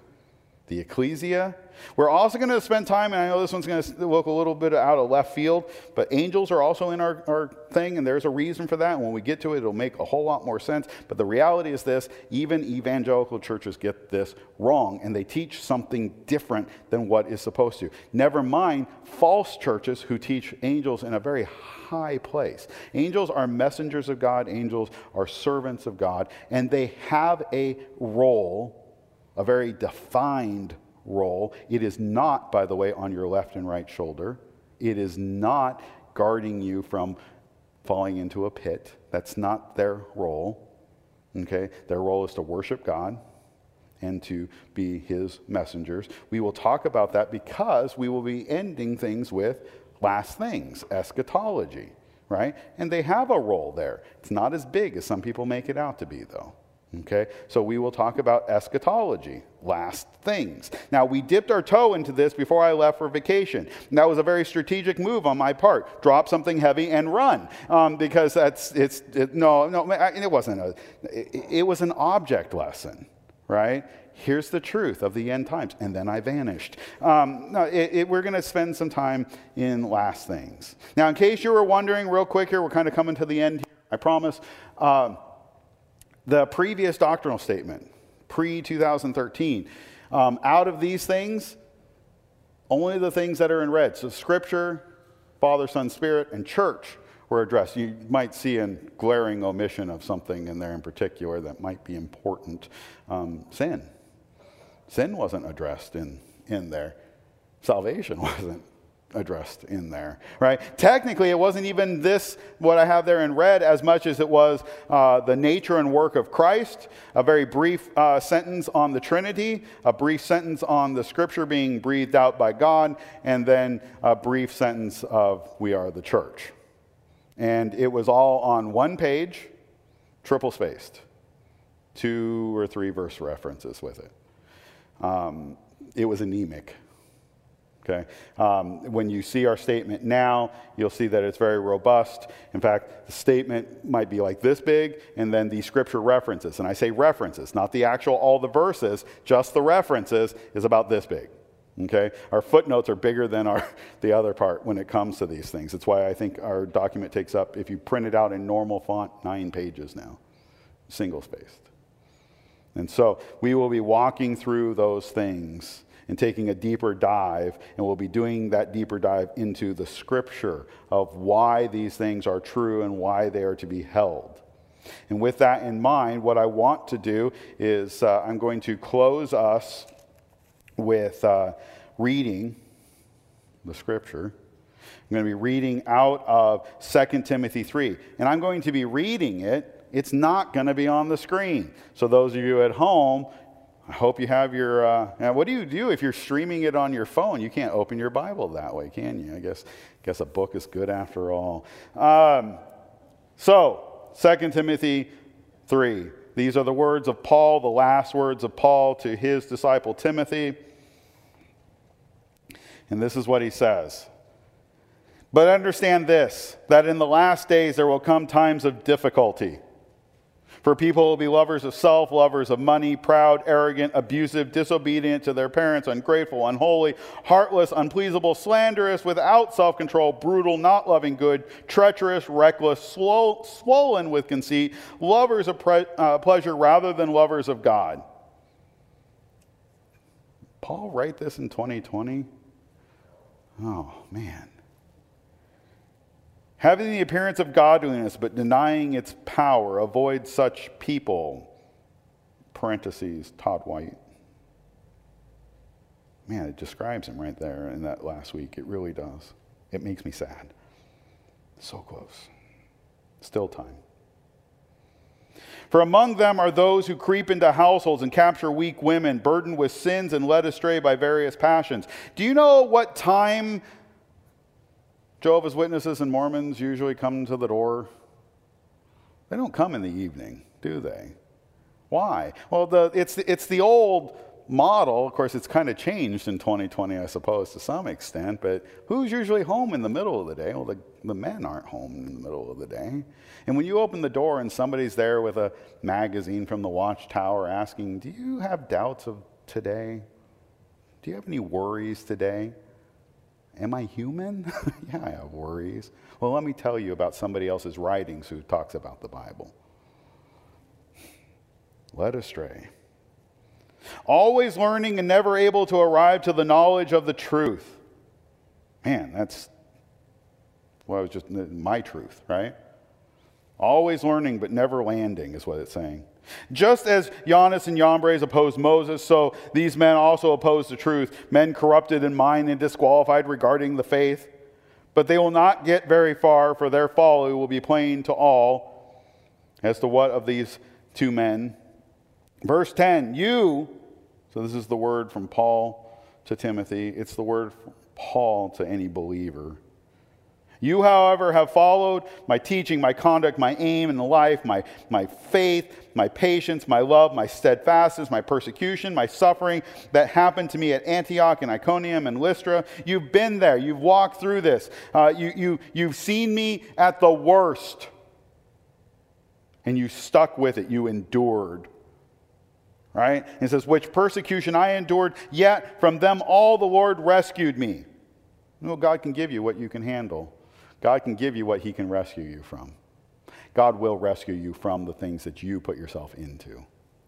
the ecclesia. We're also going to spend time, and I know this one's going to look a little bit out of left field, but angels are also in our thing, and there's a reason for that. And when we get to it, it'll make a whole lot more sense. But the reality is this: even evangelical churches get this wrong, and they teach something different than what is supposed to. Never mind false churches who teach angels in a very high place. Angels are messengers of God. Angels are servants of God, and they have a role, a very defined role. It is not, by the way, on your left and right shoulder. It is not guarding you from falling into a pit. That's not their role. Okay? Their role is to worship God and to be his messengers. We will talk about that because we will be ending things with last things, eschatology, right? And they have a role there. It's not as big as some people make it out to be, though. Okay, so we will talk about eschatology, last things. Now, we dipped our toe into this before I left for vacation. And that was a very strategic move on my part. Drop something heavy and run, because it wasn't it was an object lesson, right? Here's the truth of the end times, and then I vanished. We're going to spend some time in last things. Now, in case you were wondering, real quick here, we're kind of coming to the end here, I promise. The previous doctrinal statement, pre-2013, out of these things, only the things that are in red, so Scripture, Father, Son, Spirit, and church were addressed. You might see a glaring omission of something in there in particular that might be important. Sin. Sin wasn't addressed in there. Salvation wasn't addressed in there, right? Technically, it wasn't even this, what I have there in red, as much as it was the nature and work of Christ, a very brief sentence on the Trinity, a brief sentence on the Scripture being breathed out by God, and then a brief sentence of we are the church. And it was all on one page, triple spaced, 2 or 3 verse references with it. It was anemic. Okay. When you see our statement now, you'll see that it's very robust. In fact, the statement might be like this big, and then the scripture references. And I say references, not the actual all the verses, just the references is about this big. Okay? Our footnotes are bigger than the other part when it comes to these things. That's why I think our document takes up, if you print it out in normal font, 9 pages now, single-spaced. And so we will be walking through those things and taking a deeper dive, and we'll be doing that deeper dive into the Scripture of why these things are true and why they are to be held. And with that in mind, what I want to do is I'm going to close us with reading the Scripture. I'm going to be reading out of 2 Timothy 3. And I'm going to be reading it. It's not going to be on the screen. So those of you at home, I hope you have your... what do you do if you're streaming it on your phone? You can't open your Bible that way, can you? I guess a book is good after all. So, 2 Timothy 3. These are the words of Paul, the last words of Paul to his disciple Timothy. And this is what he says. But understand this, that in the last days there will come times of difficulty. For people will be lovers of self, lovers of money, proud, arrogant, abusive, disobedient to their parents, ungrateful, unholy, heartless, unpleasable, slanderous, without self-control, brutal, not loving good, treacherous, reckless, swollen with conceit, lovers of pleasure rather than lovers of God. Paul write this in 2020? Oh, man. Having the appearance of godliness, but denying its power, avoid such people. Parentheses, Todd White. Man, it describes him right there in that last week. It really does. It makes me sad. So close. Still time. For among them are those who creep into households and capture weak women, burdened with sins and led astray by various passions. Do you know what time Jehovah's Witnesses and Mormons usually come to the door? They don't come in the evening, do they? Why? Well, it's the old model. Of course, it's kind of changed in 2020, I suppose, to some extent. But who's usually home in the middle of the day? Well, the men aren't home in the middle of the day. And when you open the door and somebody's there with a magazine from the Watchtower asking, do you have doubts of today? Do you have any worries today? Am I human? Yeah, I have worries. Well, let me tell you about somebody else's writings who talks about the Bible. Led astray. Always learning and never able to arrive to the knowledge of the truth. Man, that's just my truth, right? Always learning but never landing is what it's saying. Just as Jannes and Jambres opposed Moses, so these men also oppose the truth. Men corrupted in mind and disqualified regarding the faith. But they will not get very far, for their folly will be plain to all. As to what of these two men? Verse 10, so this is the word from Paul to Timothy. It's the word from Paul to any believer. You, however, have followed my teaching, my conduct, my aim in life, my faith, my patience, my love, my steadfastness, my persecution, my suffering that happened to me at Antioch and Iconium and Lystra. You've been there. You've walked through this. You've seen me at the worst. And you stuck with it. You endured. Right? It says, which persecution I endured, yet from them all the Lord rescued me. Well, God can give you what you can handle. God can give you what he can rescue you from. God will rescue you from the things that you put yourself into.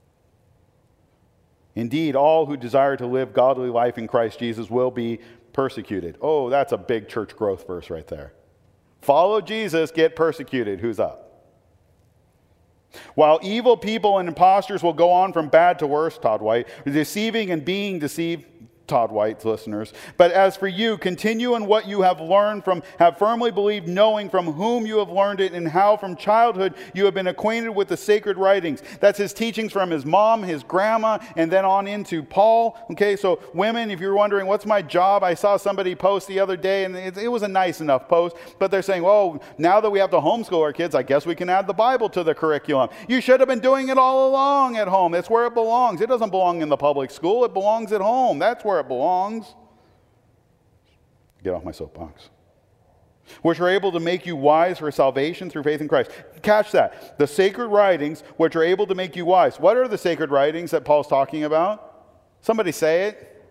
Indeed, all who desire to live godly life in Christ Jesus will be persecuted. Oh, that's a big church growth verse right there. Follow Jesus, get persecuted. Who's up? While evil people and impostors will go on from bad to worse, Todd White, deceiving and being deceived, Todd White's listeners. But as for you, continue in what you have learned have firmly believed, knowing from whom you have learned it, and how from childhood you have been acquainted with the sacred writings. That's his teachings from his mom, his grandma, and then on into Paul. Okay, so women, if you're wondering, what's my job? I saw somebody post the other day, and it was a nice enough post, but they're saying, well, now that we have to homeschool our kids, I guess we can add the Bible to the curriculum. You should have been doing it all along at home. That's where it belongs. It doesn't belong in the public school. It belongs at home. That's where it belongs. Get off my soapbox. Which are able to make you wise for salvation through faith in Christ. Catch that. The sacred writings which are able to make you wise. What are the sacred writings that Paul's talking about? Somebody say it.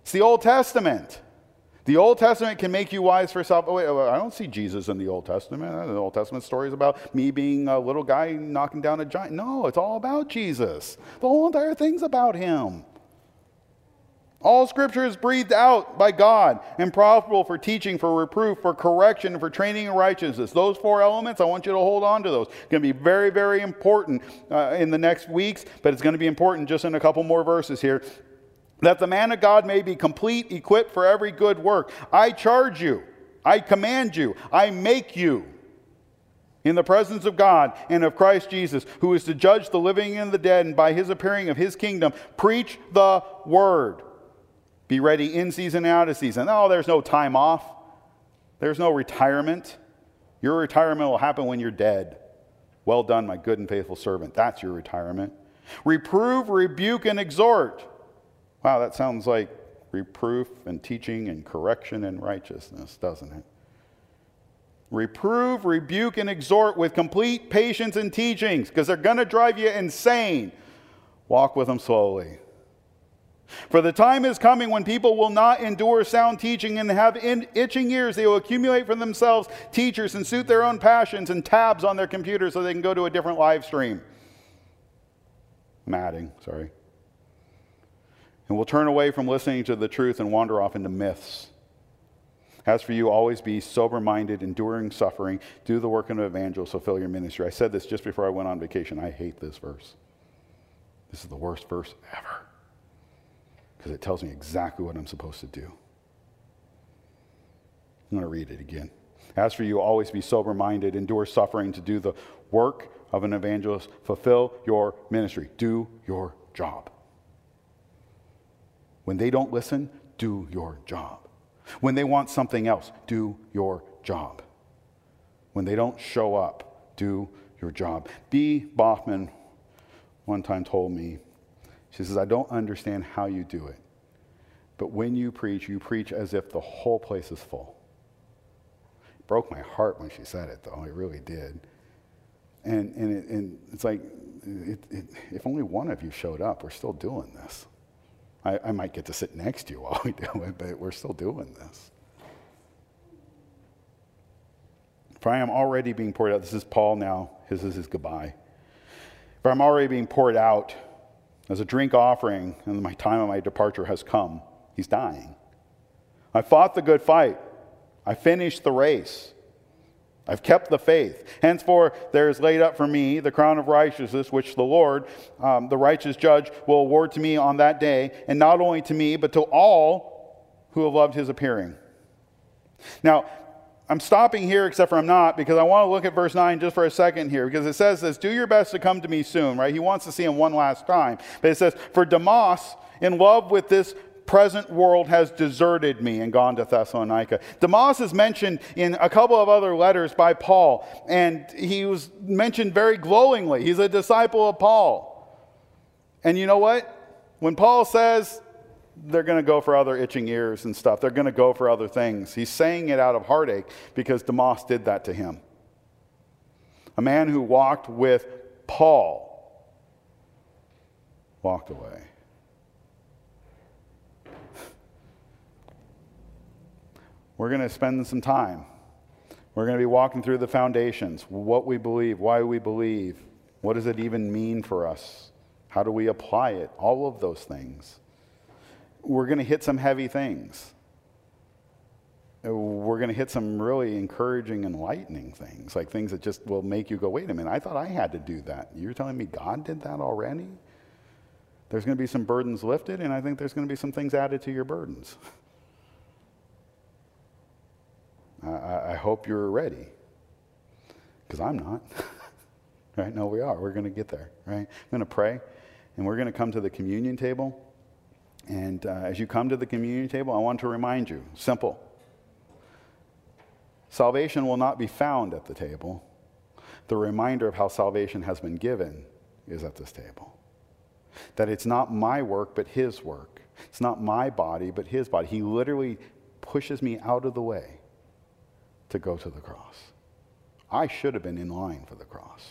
It's the Old Testament. The Old Testament can make you wise for salvation. Wait, I don't see Jesus in the Old Testament. The Old Testament story is about me being a little guy knocking down a giant. No, it's all about Jesus. The whole entire thing's about him. All Scripture is breathed out by God and profitable for teaching, for reproof, for correction, and for training in righteousness. Those 4 elements, I want you to hold on to those. It's going to be very, very important in the next weeks, but it's going to be important just in a couple more verses here. That the man of God may be complete, equipped for every good work. I charge you, I command you, I make you, in the presence of God and of Christ Jesus, who is to judge the living and the dead, and by his appearing of his kingdom, preach the word. Be ready in season and out of season. Oh, there's no time off. There's no retirement. Your retirement will happen when you're dead. Well done, my good and faithful servant. That's your retirement. Reprove, rebuke, and exhort. Wow, that sounds like reproof and teaching and correction and righteousness, doesn't it? Reprove, rebuke, and exhort with complete patience and teachings, because they're going to drive you insane. Walk with them slowly. For the time is coming when people will not endure sound teaching and have itching ears. They will accumulate for themselves teachers and suit their own passions and tabs on their computer so they can go to a different live stream. I'm adding, sorry. And will turn away from listening to the truth and wander off into myths. As for you, always be sober-minded, enduring suffering, do the work of an evangelist, fulfill your ministry. I said this just before I went on vacation. I hate this verse. This is the worst verse ever, because it tells me exactly what I'm supposed to do. I'm going to read it again. As for you, always be sober-minded, endure suffering to do the work of an evangelist, fulfill your ministry, do your job. When they don't listen, do your job. When they want something else, do your job. When they don't show up, do your job. B. Baughman one time told me, she says, I don't understand how you do it, but when you preach as if the whole place is full. It broke my heart when she said it, though. It really did. And it's like, if only one of you showed up, we're still doing this. I might get to sit next to you while we do it, but we're still doing this. For I am already being poured out. This is Paul now. This is his goodbye. For I'm already being poured out as a drink offering, and my time of my departure has come. He's dying. I fought the good fight. I finished the race. I've kept the faith. Henceforth, there is laid up for me the crown of righteousness, which the Lord, the righteous judge, will award to me on that day, and not only to me, but to all who have loved his appearing. Now, I'm stopping here, except for I'm not, because I want to look at verse 9 just for a second here, because it says this, do your best to come to me soon, right? He wants to see him one last time. But it says, for Demas, in love with this present world, has deserted me and gone to Thessalonica. Demas is mentioned in a couple of other letters by Paul, and he was mentioned very glowingly. He's a disciple of Paul. And you know what? When Paul says they're going to go for other itching ears and stuff, they're going to go for other things, he's saying it out of heartache because Demas did that to him. A man who walked with Paul walked away. We're going to spend some time. We're going to be walking through the foundations, what we believe, why we believe, what does it even mean for us, how do we apply it, all of those things. We're going to hit some heavy things. We're going to hit some really encouraging, enlightening things, like things that just will make you go, wait a minute, I thought I had to do that. You're telling me God did that already? There's going to be some burdens lifted, and I think there's going to be some things added to your burdens. I hope you're ready, because I'm not. Right? No, we are. We're going to get there. Right? I'm going to pray, and we're going to come to the communion table. And as you come to the communion table, I want to remind you, simple. Salvation will not be found at the table. The reminder of how salvation has been given is at this table. That it's not my work, but his work. It's not my body, but his body. He literally pushes me out of the way to go to the cross. I should have been in line for the cross.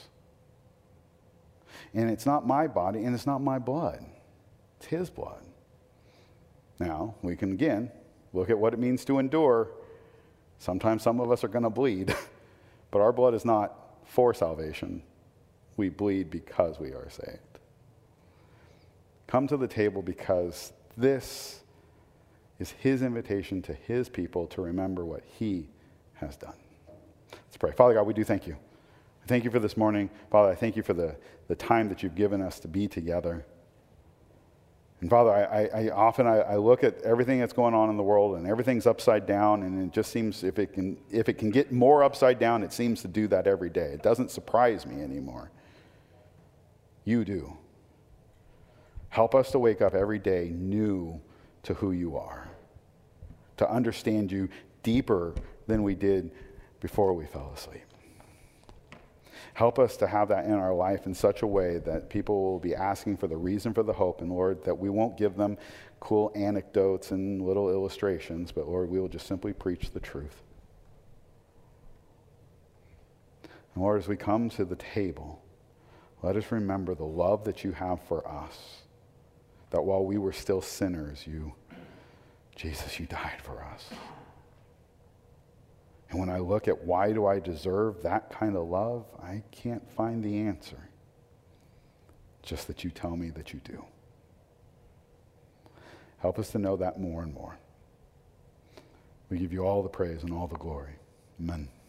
And it's not my body, and it's not my blood. It's his blood. Now, we can again look at what it means to endure. Sometimes some of us are going to bleed, but our blood is not for salvation. We bleed because we are saved. Come to the table because this is his invitation to his people to remember what he has done. Let's pray. Father God, we do thank you. Thank you for this morning. Father, I thank you for the time that you've given us to be together. And Father, I often look at everything that's going on in the world and everything's upside down, and it just seems if it can get more upside down, it seems to do that every day. It doesn't surprise me anymore. You do. Help us to wake up every day new to who you are, to understand you deeper than we did before we fell asleep. Help us to have that in our life in such a way that people will be asking for the reason for the hope, and Lord, that we won't give them cool anecdotes and little illustrations, but Lord, we will just simply preach the truth. And Lord, as we come to the table, let us remember the love that you have for us, that while we were still sinners, Jesus, you died for us. And when I look at why do I deserve that kind of love, I can't find the answer. Just that you tell me that you do. Help us to know that more and more. We give you all the praise and all the glory. Amen.